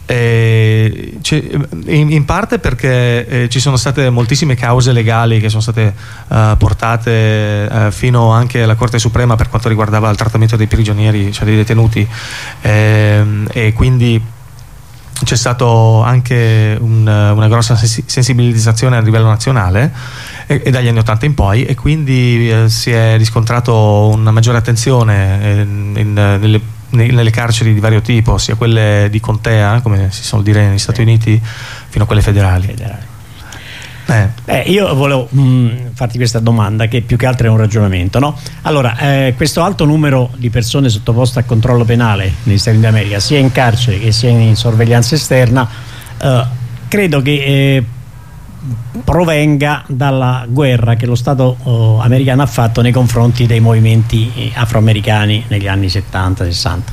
Q: Eh, in, in parte perché eh, ci sono state moltissime cause legali che sono state uh, portate uh, fino anche alla Corte Suprema per quanto riguardava il trattamento dei prigionieri, cioè dei detenuti, eh, e quindi c'è stato anche un, una grossa sensibilizzazione a livello nazionale e, e dagli anni ottanta in poi, e quindi eh, si è riscontrato una maggiore attenzione eh, in, in, nelle nelle carceri di vario tipo, sia quelle di contea, come si suol dire negli Stati Uniti, fino a quelle federali.
P: federali. Eh. Eh, io volevo mh, farti questa domanda, che più che altro è un ragionamento, no? Allora, eh, questo alto numero di persone sottoposte a controllo penale negli Stati Uniti d'America, sia in carcere che sia in sorveglianza esterna, eh, credo che eh, provenga dalla guerra che lo Stato oh, americano ha fatto nei confronti dei movimenti eh, afroamericani negli anni settanta sessanta,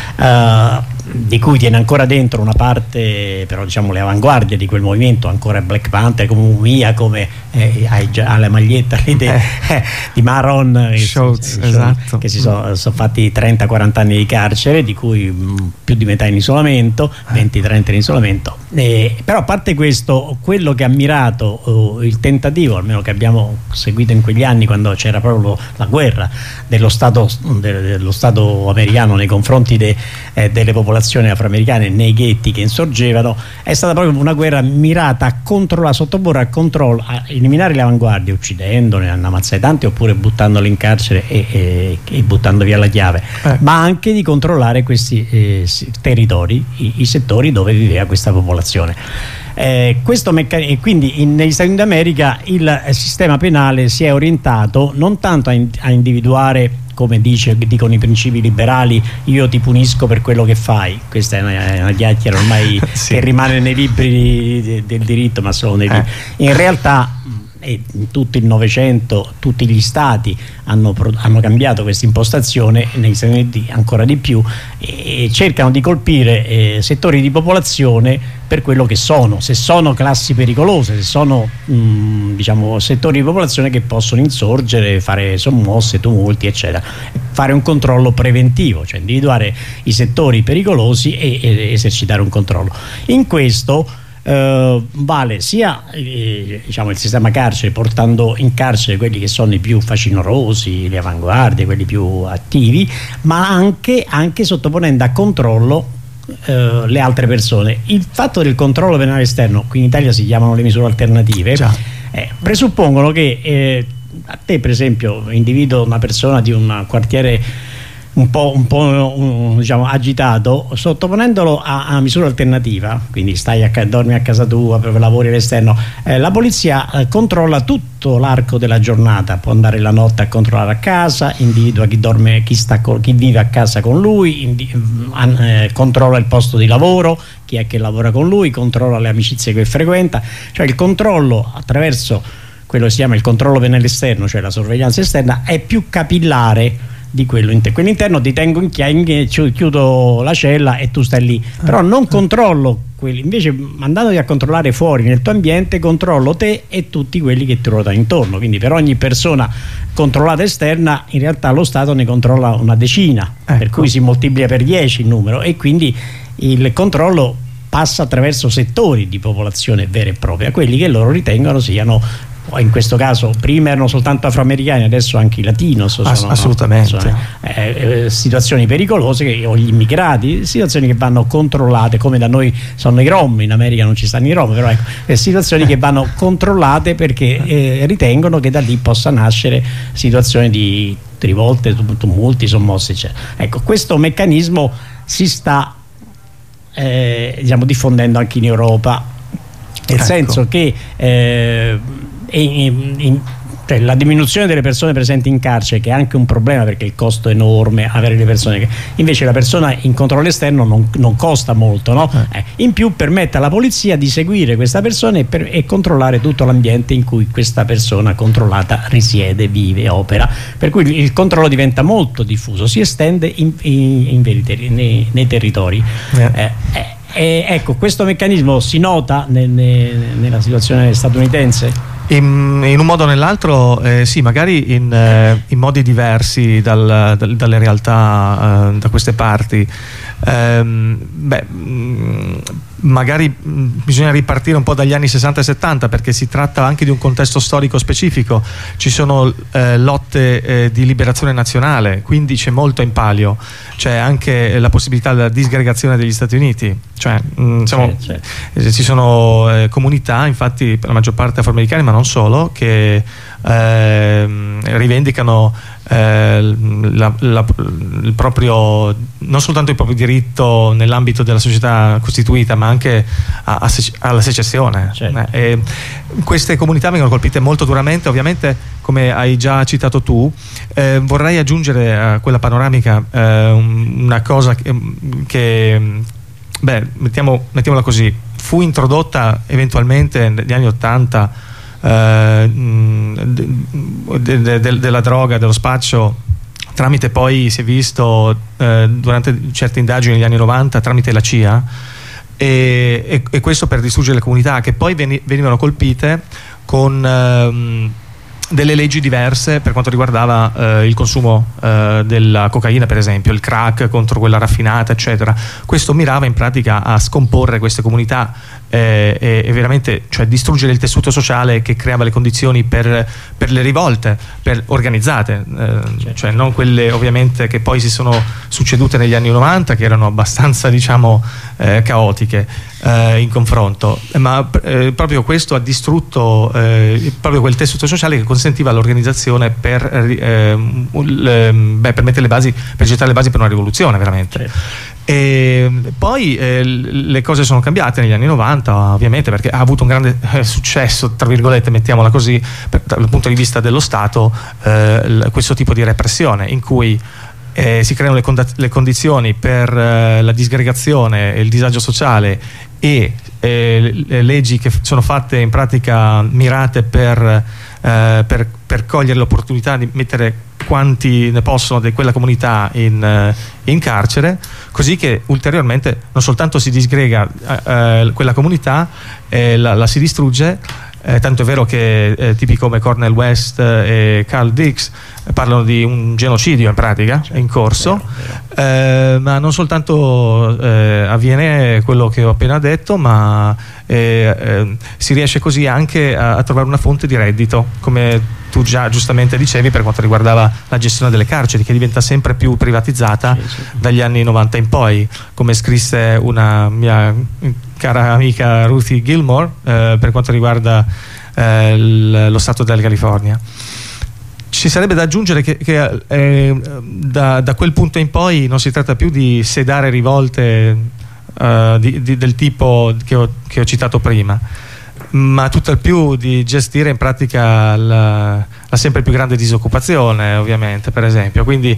P: uh, di cui tiene ancora dentro una parte, però diciamo le avanguardie di quel movimento, ancora Black Panther come Mumia, come eh, ha la maglietta di, eh. di Maron
Q: Schultz,
P: che,
Q: esatto.
P: che si sono so fatti trenta quaranta anni di carcere, di cui mh, più di metà in isolamento, venti trenta in isolamento, eh, però a parte questo, quello che ha mirato oh, il tentativo, almeno che abbiamo seguito in quegli anni quando c'era proprio la guerra dello Stato, de, dello Stato americano nei confronti de, eh, delle popolazioni afroamericane nei ghetti che insorgevano, è stata proprio una guerra mirata a controllare, a sottoporre a controllo, a eliminare le avanguardie, uccidendone, a ammazzare tanti oppure buttandoli in carcere e, e, e buttando via la chiave, eh. ma anche di controllare questi eh, territori, i, i settori dove viveva questa popolazione. Eh, questo meccan- quindi in, negli Stati Uniti d'America il eh, sistema penale si è orientato non tanto a, in- a individuare, come dice, dicono i principi liberali, io ti punisco per quello che fai. Questa è una, è una chiacchiera ormai sì. che rimane nei libri di, di, del diritto, ma solo nei libri. Eh. In realtà e in tutto il Novecento tutti gli stati hanno, hanno cambiato questa impostazione, negli Stati Uniti ancora di più, e cercano di colpire eh, settori di popolazione per quello che sono, se sono classi pericolose, se sono mh, diciamo settori di popolazione che possono insorgere, fare sommosse, tumulti eccetera, fare un controllo preventivo, cioè individuare i settori pericolosi e, e esercitare un controllo. In questo Uh, vale sia eh, diciamo il sistema carcere, portando in carcere quelli che sono i più facinorosi, le avanguardie, quelli più attivi, ma anche, anche sottoponendo a controllo uh, le altre persone. Il fatto del controllo penale esterno, qui in Italia si chiamano le misure alternative, eh, presuppongono che eh, a te per esempio individuo una persona di un quartiere un po', un po' un, diciamo, agitato, sottoponendolo a, a misura alternativa, quindi stai a, dormi a casa tua, lavori all'esterno, eh, la polizia eh, controlla tutto l'arco della giornata, può andare la notte a controllare a casa, individua chi dorme, chi, sta con, chi vive a casa con lui, indi, eh, controlla il posto di lavoro, chi è che lavora con lui, controlla le amicizie che frequenta, cioè il controllo attraverso quello che si chiama il controllo penale esterno, cioè la sorveglianza esterna, è più capillare di quello interno. Quello interno ti tengo in chiave, chiudo la cella e tu stai lì, però non controllo quelli, invece andandoti a controllare fuori nel tuo ambiente controllo te e tutti quelli che ti ruotano intorno, quindi per ogni persona controllata esterna in realtà lo Stato ne controlla una decina, ecco. Per cui si moltiplica per dieci il numero e quindi il controllo passa attraverso settori di popolazione vera e propria, quelli che loro ritengono siano, in questo caso prima erano soltanto afroamericani, adesso anche i latinos sono,
Q: Ass- assolutamente
P: sono, eh, eh, situazioni pericolose che, o gli immigrati, situazioni che vanno controllate, come da noi sono i rom, in America non ci stanno i rom, però ecco, eh, situazioni che vanno controllate perché eh, ritengono che da lì possa nascere situazioni di rivolte, tumulti, sommosse eccetera. Ecco, questo meccanismo si sta eh, diciamo diffondendo anche in Europa, nel ecco. senso che eh, In, in, cioè la diminuzione delle persone presenti in carcere, che è anche un problema perché il costo è enorme avere le persone che, invece la persona in controllo esterno non, non costa molto, no? eh. Eh, in più permette alla polizia di seguire questa persona e, per, e controllare tutto l'ambiente in cui questa persona controllata risiede, vive, opera, per cui il controllo diventa molto diffuso, si estende in, in, in veri, nei, nei territori. eh. Eh, eh, E ecco, questo meccanismo si nota nel, nel, nella situazione statunitense?
Q: In, in un modo o nell'altro, eh, sì, magari in, eh, in modi diversi dal, dal, dalle realtà eh, da queste parti. Ehm, beh, mh, magari mh, bisogna ripartire un po' dagli anni sessanta e settanta, perché si tratta anche di un contesto storico specifico. Ci sono eh, lotte eh, di liberazione nazionale, quindi c'è molto in palio. C'è anche la possibilità della disgregazione degli Stati Uniti, cioè mh, diciamo, c'è, c'è. ci sono eh, comunità, infatti per la maggior parte afroamericane, ma non solo, che eh, rivendicano eh, la, la, il proprio, non soltanto il proprio diritto nell'ambito della società costituita, ma anche a, a, alla secessione. Certo. Eh, queste comunità vengono colpite molto duramente, ovviamente, come hai già citato tu. Eh, vorrei aggiungere a quella panoramica eh, una cosa che, che beh, mettiamo, mettiamola così, fu introdotta eventualmente negli anni ottanta eh, de, de, de, della droga, dello spaccio, tramite, poi si è visto eh, durante certe indagini negli anni novanta, tramite la C I A, e, e, e questo per distruggere le comunità che poi veni, venivano colpite con ehm, delle leggi diverse per quanto riguardava eh, il consumo eh, della cocaina, per esempio il crack contro quella raffinata, eccetera. Questo mirava in pratica a scomporre queste comunità eh, e, e veramente, cioè, distruggere il tessuto sociale che creava le condizioni per, per le rivolte per organizzate, eh, certo. Cioè non quelle ovviamente che poi si sono succedute negli anni novanta, che erano abbastanza, diciamo, eh, caotiche eh, in confronto, ma eh, proprio questo ha distrutto eh, proprio quel tessuto sociale che consentiva l'organizzazione per, eh, beh, per mettere le basi, per gettare le basi per una rivoluzione veramente. Certo. E poi eh, le cose sono cambiate negli anni novanta, ovviamente, perché ha avuto un grande eh, successo, tra virgolette, mettiamola così, per, dal punto di vista dello Stato, eh, questo tipo di repressione in cui eh, si creano le, cond- le condizioni per eh, la disgregazione e il disagio sociale, e eh, le leggi che sono fatte in pratica mirate per, eh, per, per cogliere l'opportunità di mettere quanti ne possono di quella comunità in, in carcere, così che ulteriormente non soltanto si disgrega eh, quella comunità, eh, la, la si distrugge. Eh, tanto è vero che eh, tipi come Cornel West eh, e Carl Dix eh, parlano di un genocidio in pratica, certo, in corso, vero, vero. Eh, ma non soltanto eh, avviene quello che ho appena detto, ma eh, eh, si riesce così anche a, a trovare una fonte di reddito, come tu già giustamente dicevi per quanto riguardava la gestione delle carceri, che diventa sempre più privatizzata, sì, sì, dagli anni novanta in poi, come scrisse una mia cara amica Ruthie Gilmore eh, per quanto riguarda eh, lo stato della California. Ci sarebbe da aggiungere che, che eh, da, da quel punto in poi non si tratta più di sedare rivolte eh, di, di, del tipo che ho, che ho citato prima, ma tutt'al più di gestire in pratica la, la sempre più grande disoccupazione, ovviamente, per esempio. Quindi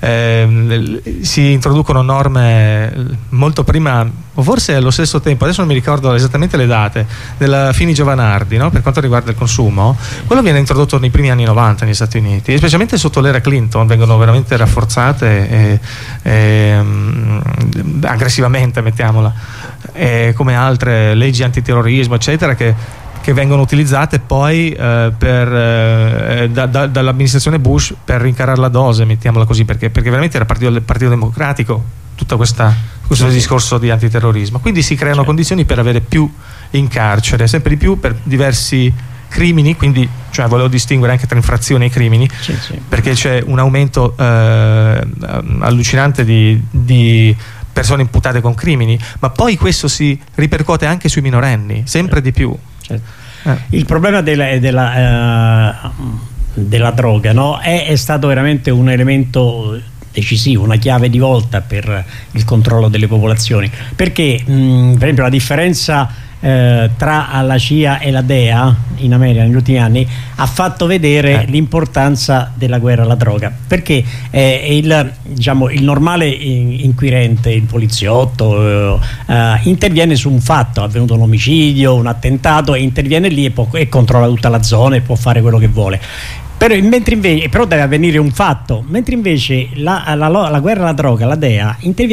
Q: eh, si introducono norme molto prima, o forse allo stesso tempo, adesso non mi ricordo esattamente le date, della Fini Giovanardi, no? Per quanto riguarda il consumo. Quello viene introdotto nei primi anni novanta negli Stati Uniti, e specialmente sotto l'era Clinton vengono veramente rafforzate e, e, um, aggressivamente, mettiamola, e come altre leggi antiterrorismo, eccetera, che, che vengono utilizzate poi eh, per, eh, da, da, dall'amministrazione Bush per rincarare la dose, mettiamola così, perché, perché veramente era partito, il Partito Democratico tutto questa, questo sì, discorso di antiterrorismo. Quindi si creano, certo, condizioni per avere più in carcere, sempre di più, per diversi crimini. Quindi, cioè, volevo distinguere anche tra infrazioni e crimini, sì, sì, perché c'è un aumento eh, allucinante di, di persone imputate con crimini, ma poi questo si ripercuote anche sui minorenni, sempre, certo, di più. Certo. Eh.
P: Il problema della, della, uh, della droga, no? è, è stato veramente un elemento decisivo, una chiave di volta per il controllo delle popolazioni, perché mh, per esempio la differenza Eh, tra la C I A e la D E A in America negli ultimi anni ha fatto vedere eh. l'importanza della guerra alla droga, perché eh, il, diciamo, il normale inquirente, il poliziotto eh, interviene su un fatto, è avvenuto un omicidio, un attentato, e interviene lì e, può, e controlla tutta la zona e può fare quello che vuole. Però, mentre invece, però deve avvenire un fatto, mentre invece la, la, la guerra alla droga, la D E A, interviene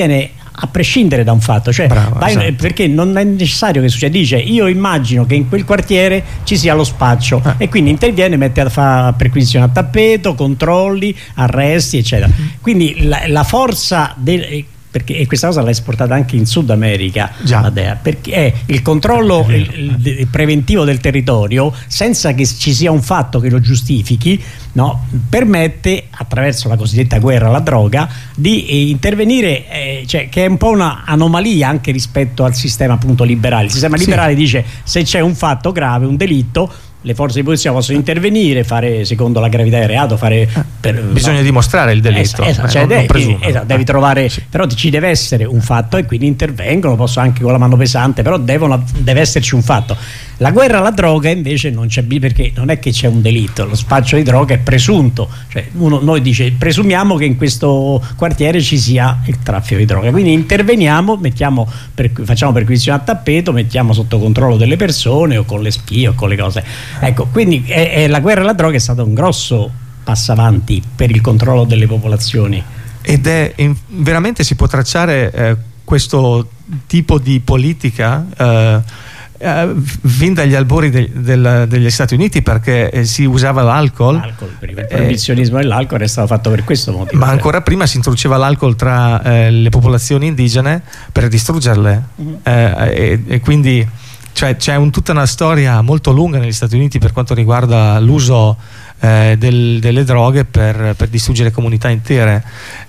P: a prescindere da un fatto, cioè
Q: Bravo,
P: vai,
Q: esatto.
P: perché non è necessario che succeda, dice io immagino che in quel quartiere ci sia lo spaccio
Q: ah.
P: e quindi interviene, mette a fare perquisizione a tappeto, controlli, arresti eccetera. Mm. Quindi la, la forza del, perché, e questa cosa l'ha esportata anche in Sud America, la D E A, perché è il controllo il, il, il preventivo del territorio senza che ci sia un fatto che lo giustifichi, no? Permette attraverso la cosiddetta guerra alla droga di eh, intervenire, eh, cioè, che è un po' una anomalia anche rispetto al sistema appunto liberale. Il sistema liberale sì. dice se c'è un fatto grave, un delitto, le forze di polizia possono intervenire, fare secondo la gravità del reato, fare per,
Q: bisogna
P: no.
Q: dimostrare il delitto,
P: esatto,
Q: eh,
P: cioè
Q: non,
P: devi,
Q: non presumo,
P: esatto, devi
Q: eh.
P: trovare sì. però ci deve essere un fatto e quindi intervengono, posso anche con la mano pesante, però devono, deve esserci un fatto. La guerra alla droga invece non c'è, perché non è che c'è un delitto, lo spaccio di droga è presunto, cioè uno, noi dice presumiamo che in questo quartiere ci sia il traffico di droga, quindi interveniamo, mettiamo per, facciamo perquisizione a tappeto, mettiamo sotto controllo delle persone o con le spie o con le cose, ecco, quindi è, è, la guerra alla droga è stato un grosso passo avanti per il controllo delle popolazioni
Q: ed è in, veramente si può tracciare eh, questo tipo di politica eh, Uh, fin dagli albori de, del, degli Stati Uniti, perché eh, si usava l'alcol,
P: l'alcol per il proibizionismo eh, dell'alcol è stato fatto per questo motivo,
Q: ma ancora prima si introduceva l'alcol tra eh, le popolazioni indigene per distruggerle, mm-hmm. eh, e, e quindi cioè, c'è un, tutta una storia molto lunga negli Stati Uniti per quanto riguarda l'uso eh, del, delle droghe per, per distruggere comunità intere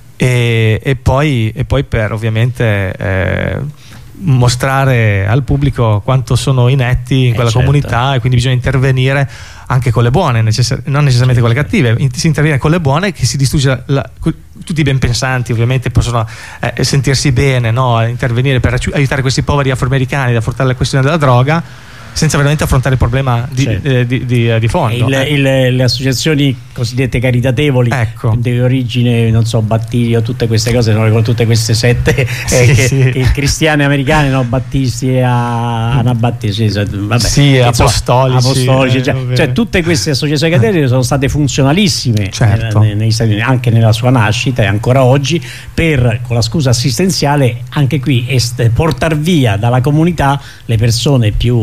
Q: e, e, poi, e poi per ovviamente eh, mostrare al pubblico quanto sono inetti in
P: eh
Q: quella
P: certo.
Q: comunità, e quindi bisogna intervenire anche con le buone, necessar- non necessariamente con le cattive, in- si interviene con le buone, che si distrugge la, la, tutti i ben pensanti ovviamente possono eh, sentirsi bene, no? Intervenire per aiu- aiutare questi poveri afroamericani ad affrontare la questione della droga senza veramente affrontare il problema di,
P: certo.
Q: eh, di, di, di fondo.
P: Il,
Q: eh.
P: il, le associazioni cosiddette caritatevoli,
Q: ecco.
P: di origine, non so, Battisti o tutte queste cose, non ricordo, tutte queste sette
Q: sì,
P: eh, che,
Q: sì.
P: che cristiane americane, no? Battisti e Anabattisti, sì, vabbè,
Q: sì, apostolici,
P: apostolici
Q: eh,
P: cioè, cioè tutte queste associazioni catevoli sono state funzionalissime
Q: certo.
P: nei, negli Stati Uniti, anche nella sua nascita e ancora oggi, per, con la scusa assistenziale, anche qui est, portar via dalla comunità le persone più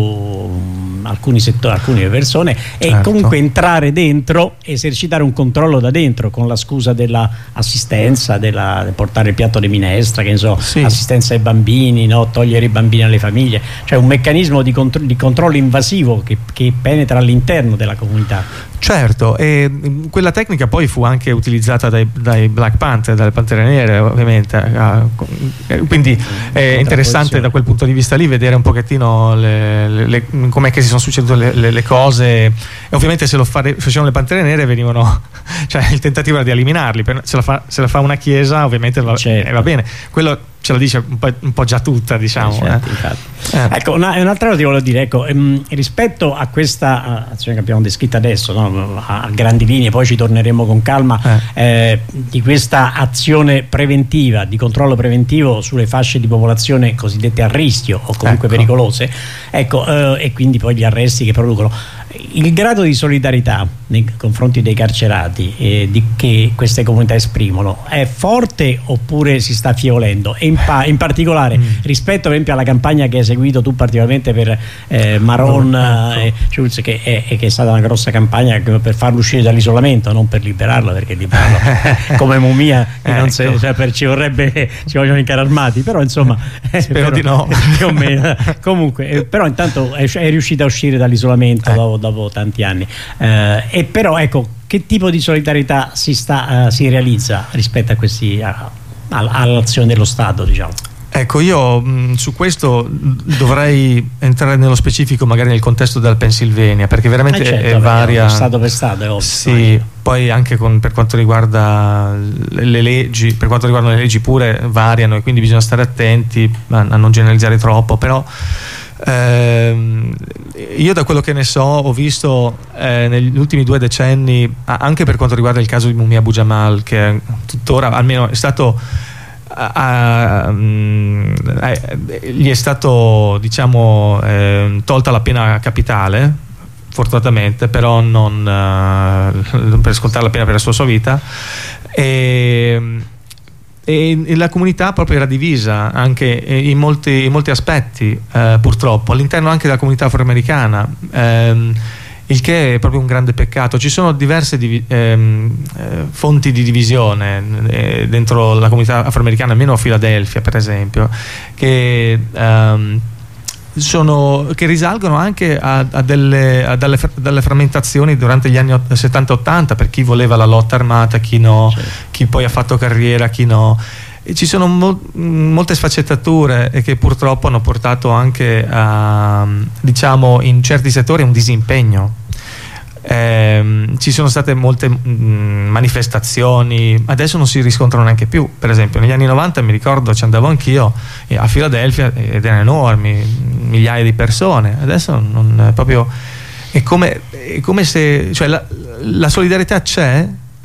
P: alcuni settori, alcune persone e
Q: certo.
P: comunque entrare dentro, esercitare un controllo da dentro con la scusa dell'assistenza, della, di portare il piatto di minestra, che ne so, sì. assistenza ai bambini, no? Togliere i bambini alle famiglie, cioè un meccanismo di, contro di controllo invasivo che, che penetra all'interno della comunità.
Q: Certo, e quella tecnica poi fu anche utilizzata dai, dai Black Panther, dalle Pantere Nere ovviamente, uh, quindi è interessante da quel punto di vista lì vedere un pochettino le, le, le, com'è che si sono succedute le, le, le cose, e ovviamente se lo fare, facevano le Pantere Nere venivano, cioè il tentativo era di eliminarli, per, se, la fa, se la fa una chiesa ovviamente va, certo. eh, va bene, quello ce la dice un po', un po' già tutta, diciamo.
P: Certo,
Q: eh.
P: Eh. Ecco, una, un'altra cosa ti volevo dire, ecco, ehm, rispetto a questa uh, azione che abbiamo descritto adesso, no, a grandi linee, poi ci torneremo con calma, eh. Eh, di questa azione preventiva, di controllo preventivo sulle fasce di popolazione cosiddette a rischio o comunque ecco. pericolose, ecco, eh, e quindi poi gli arresti che producono. Il grado di solidarietà nei confronti dei carcerati eh, di, che queste comunità esprimono è forte oppure si sta affievolendo? E in, pa in particolare mm. rispetto per esempio alla campagna che hai seguito tu particolarmente per eh, Maron oh, ecco. e Schulz, che è, che è stata una grossa campagna per farlo uscire dall'isolamento, non per liberarlo, perché liberarlo come mumia ecco. non se, cioè, per, ci vorrebbe ci vogliono i carri armati, però insomma
Q: spero
P: però,
Q: di no
P: più o meno. Comunque eh, però intanto è, è riuscita a uscire dall'isolamento eh. dopo, dopo tanti anni, eh, e però ecco, che tipo di solidarietà si, sta, uh, si realizza rispetto a questi a, all'azione dello Stato, diciamo?
Q: Ecco, io mh, su questo dovrei entrare nello specifico magari nel contesto della Pennsylvania, perché veramente
P: eh certo,
Q: è varia,
P: Stato per Stato, è ovvio.
Q: Sì, poi anche con, per quanto riguarda le, le leggi, per quanto riguardano le leggi pure variano, e quindi bisogna stare attenti a, a non generalizzare troppo, però Eh, io da quello che ne so ho visto eh, negli ultimi due decenni, anche per quanto riguarda il caso di Mumia Abu Jamal, che tuttora almeno è stato a, a, a, gli è stato diciamo eh, tolta la pena capitale fortunatamente, però non uh, per scontare la pena per la sua, sua vita, e e, e la comunità proprio era divisa anche in molti, in molti aspetti, eh, purtroppo, all'interno anche della comunità afroamericana, ehm, il che è proprio un grande peccato. Ci sono diverse divi- ehm, eh, fonti di divisione eh, dentro la comunità afroamericana, almeno a Filadelfia per esempio, che ehm, sono, che risalgono anche a, a delle, a dalle, dalle frammentazioni durante gli anni settanta ottanta, per chi voleva la lotta armata, chi no, certo. chi poi ha fatto carriera, chi no. E ci sono mo- molte sfaccettature e che purtroppo hanno portato anche a, diciamo, in certi settori a un disimpegno. Eh, ci sono state molte mh, manifestazioni, adesso non si riscontrano neanche più. Per esempio negli anni novanta, mi ricordo, ci andavo anch'io a Filadelfia ed erano enormi, migliaia di persone. Adesso non è proprio, è come, è come se, cioè, la, la solidarietà c'è,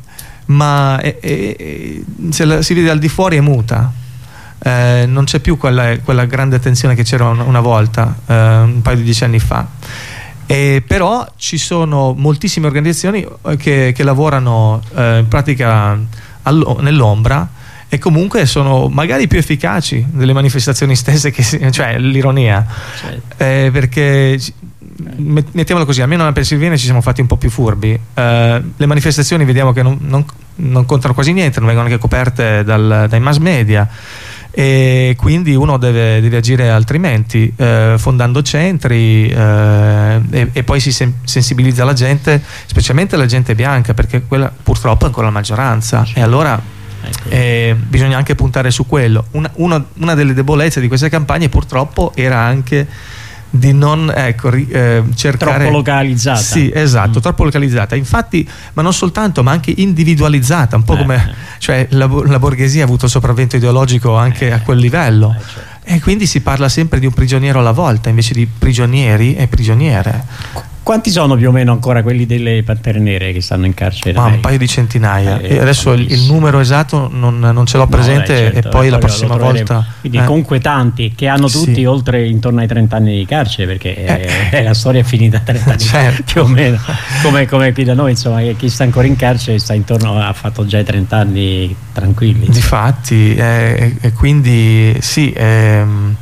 Q: ma è, è, è, se la si vede al di fuori è muta. Eh, non c'è più quella, quella grande attenzione che c'era una, una volta, eh, un paio di decenni fa. E però ci sono moltissime organizzazioni che, che lavorano eh, in pratica nell'ombra e comunque sono magari più efficaci delle manifestazioni stesse, che si, cioè l'ironia, certo. eh, perché mettiamolo così, almeno nella Pennsylvania ci siamo fatti un po' più furbi. Eh, le manifestazioni vediamo che non, non, non contano quasi niente, non vengono neanche coperte dal, dai mass media, e quindi uno deve, deve agire altrimenti, eh, fondando centri, eh, e, e poi si sen- sensibilizza la gente, specialmente la gente bianca, perché quella purtroppo è ancora la maggioranza, e allora eh, bisogna anche puntare su quello. Una, una, una delle debolezze di queste campagne purtroppo era anche di non, ecco, eh, cercare,
P: troppo localizzata.
Q: Sì, esatto, mm. troppo localizzata. Infatti, ma non soltanto, ma anche individualizzata, un po' eh, come, cioè la, la borghesia ha avuto sopravvento ideologico anche eh, a quel livello. Eh, certo. E quindi si parla sempre di un prigioniero alla volta invece di prigionieri e prigioniere.
P: Quanti sono più o meno ancora quelli delle Pantere Nere che stanno in carcere?
Q: Ma un paio di centinaia. Eh, e adesso il, il numero esatto non, non ce l'ho presente, no, eh, certo, e poi la prossima volta.
P: Quindi
Q: eh.
P: comunque tanti che hanno tutti sì. oltre intorno ai trenta anni di carcere, perché eh. è, la storia è finita a trenta anni certo. più o meno. Come, come qui da noi, insomma, chi sta ancora in carcere sta intorno, ha fatto già i trenta anni tranquilli.
Q: Difatti, eh, e quindi sì. Ehm,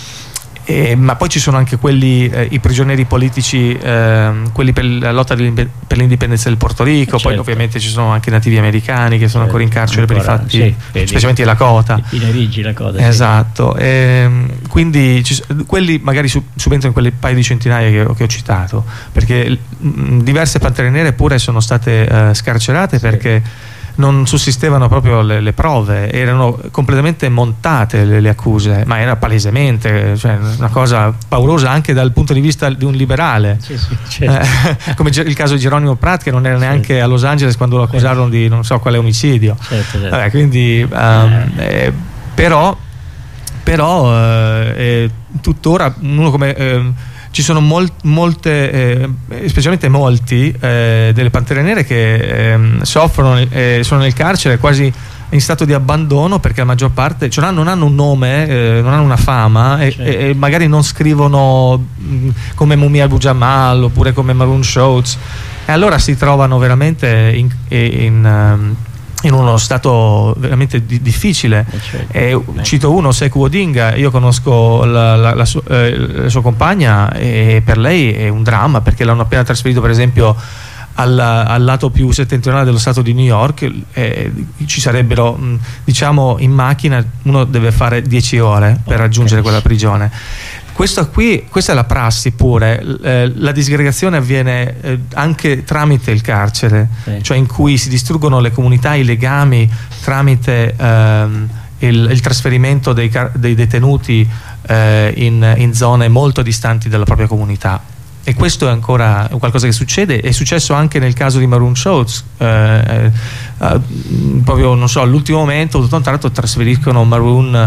Q: Eh, ma poi ci sono anche quelli, eh, i prigionieri politici, eh, quelli per la lotta per l'indipendenza del Porto Rico, certo. Poi ovviamente ci sono anche i nativi americani che sono certo. ancora in carcere ancora, per i fatti, sì, vedi, specialmente in Lakota.
P: I Nerigi, Lakota.
Q: Esatto, sì. E, quindi ci, quelli magari su, subentrano in quelle paio di centinaia che, che ho citato, perché mh, diverse Pantere Nere pure sono state uh, scarcerate, sì. perché non sussistevano proprio le, le prove, erano completamente montate le, le accuse, ma era palesemente, cioè, una cosa paurosa anche dal punto di vista di un liberale, sì, sì, certo. eh, come il caso di Geronimo Pratt, che non era neanche certo. a Los Angeles quando lo accusarono di non so quale omicidio, certo, certo. Vabbè, quindi um, eh, però però eh, tuttora uno come eh, ci sono mol- molte, eh, specialmente molti eh, delle Pantere Nere che eh, soffrono, eh, sono nel carcere quasi in stato di abbandono, perché la maggior parte, cioè, non hanno un nome, eh, non hanno una fama, e, certo. e, e magari non scrivono mh, come Mumia Abu-Jamal oppure come Maroon Shows, e allora si trovano veramente in, in, um, in uno stato veramente di- difficile. Certo. E cito uno, Sekou Odinga, io conosco la, la, la, su- eh, la sua compagna, e per lei è un dramma, perché l'hanno appena trasferito per esempio al, al lato più settentrionale dello stato di New York. Eh, ci sarebbero, mh, diciamo, in macchina uno deve fare dieci ore per raggiungere quella prigione. Questo qui, questa è la prassi pure, eh, la disgregazione avviene eh, anche tramite il carcere, sì. cioè in cui si distruggono le comunità, i legami tramite ehm, il, il trasferimento dei, dei detenuti eh, in, in zone molto distanti dalla propria comunità. E questo è ancora qualcosa che succede. È successo anche nel caso di Maroon Shows, eh, eh, proprio non so, all'ultimo momento tutto un tratto trasferiscono Maroon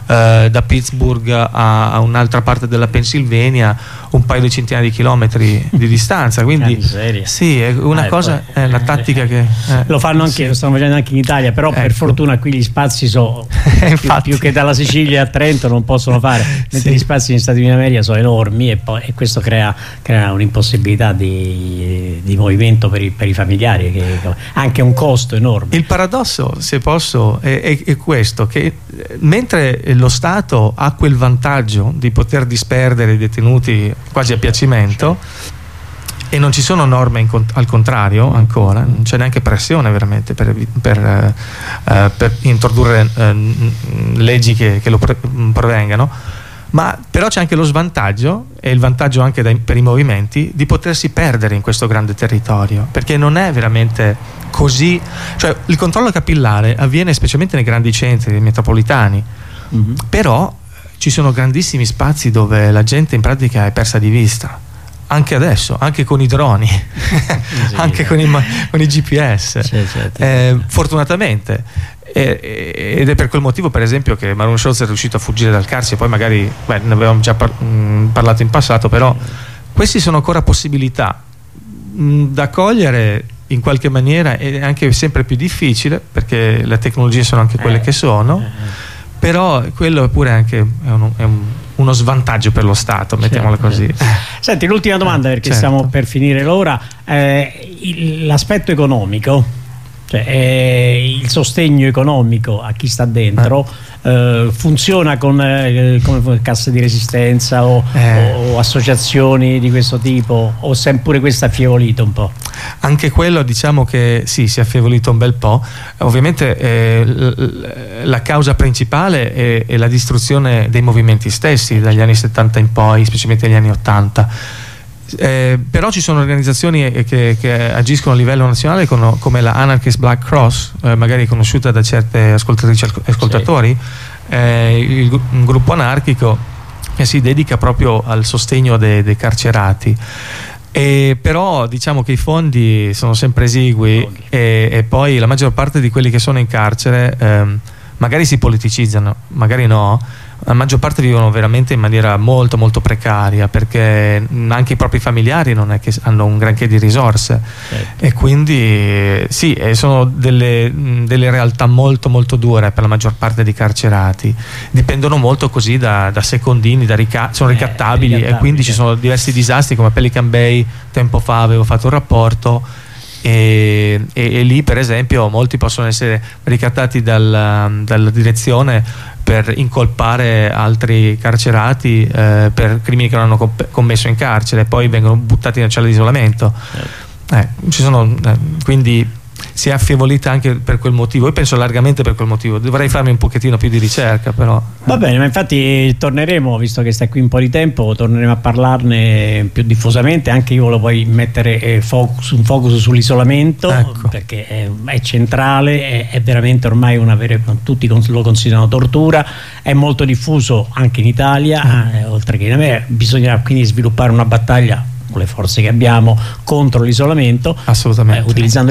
Q: eh, da Pittsburgh a, a un'altra parte della Pennsylvania, un paio di centinaia di chilometri di distanza, quindi sì, è una ah, cosa poi, è la tattica che eh,
P: lo fanno anche, sì. lo stanno facendo anche in Italia, però ecco. per fortuna qui gli spazi sono più, più che dalla Sicilia a Trento non possono fare, mentre sì. gli spazi negli Stati Uniti d'America sono enormi, e, poi, e questo crea, crea un'impossibilità di, di movimento per i, per i familiari, che anche un costo enorme.
Q: Il paradosso, se posso, è, è, è questo, che mentre lo Stato ha quel vantaggio di poter disperdere i detenuti quasi a piacimento, e non ci sono norme in cont- al contrario ancora, non c'è neanche pressione veramente per, per, uh, per introdurre uh, leggi che, che lo pre- prevengano, ma però c'è anche lo svantaggio, e il vantaggio anche dai, per i movimenti, di potersi perdere in questo grande territorio, perché non è veramente così, cioè il controllo capillare avviene specialmente nei grandi centri metropolitani, mm-hmm. però ci sono grandissimi spazi dove la gente in pratica è persa di vista, anche adesso, anche con i droni, sì, anche con i, con i G P S, sì, certo. eh, fortunatamente, eh, ed è per quel motivo per esempio che Maroon Scholz è riuscito a fuggire dal carcere. Poi magari beh, ne avevamo già par- mh, parlato in passato, però queste sono ancora possibilità mh, da cogliere in qualche maniera, è anche sempre più difficile perché le tecnologie sono anche quelle eh, che sono, eh. però quello è pure anche è un, è un, uno svantaggio per lo Stato, mettiamola certo, così.
P: Certo. Senti, l'ultima domanda, perché certo. stiamo per finire l'ora, eh, il, l'aspetto economico, cioè eh, il sostegno economico a chi sta dentro eh. Eh, funziona con eh, come casse di resistenza o, eh. o, o associazioni di questo tipo, o sempre questo è affievolito un po'?
Q: Anche quello, diciamo che sì, si è affievolito un bel po'. Ovviamente eh, l- la causa principale è, è la distruzione dei movimenti stessi dagli anni settanta in poi, specialmente negli anni ottanta. Eh, però ci sono organizzazioni che, che agiscono a livello nazionale con, come la Anarchist Black Cross, eh, magari conosciuta da certe ascoltatrici e ascoltatori, sì. eh, il, un gruppo anarchico che si dedica proprio al sostegno dei, dei carcerati. E però diciamo che i fondi sono sempre esigui e, e poi la maggior parte di quelli che sono in carcere ehm, magari si politicizzano, magari no, la maggior parte vivono veramente in maniera molto molto precaria, perché anche i propri familiari non è che hanno un granché di risorse, certo. e quindi sì, sono delle, delle realtà molto molto dure per la maggior parte dei carcerati, dipendono molto così da, da secondini, da rica- sono ricattabili, eh, ricattabili e quindi certo. ci sono diversi disastri come Pelican Bay. Tempo fa avevo fatto un rapporto E, e, e lì per esempio molti possono essere ricattati dal, dalla direzione per incolpare altri carcerati eh, per crimini che non hanno commesso in carcere, e poi vengono buttati nella cella di isolamento. eh, ci sono, eh, quindi si è affievolita anche per quel motivo. Io penso largamente per quel motivo. Dovrei farmi un pochettino più di ricerca, però
P: va bene, ma infatti torneremo, visto che stai qui un po' di tempo, torneremo a parlarne più diffusamente. Anche io volevo poi mettere eh, focus, un focus sull'isolamento, ecco. perché è, è centrale, è, è veramente ormai una vera, tutti lo considerano tortura, è molto diffuso anche in Italia, mm. eh, oltre che in America. Bisogna quindi sviluppare una battaglia con le forze che abbiamo contro l'isolamento,
Q: assolutamente,
P: eh, utilizzando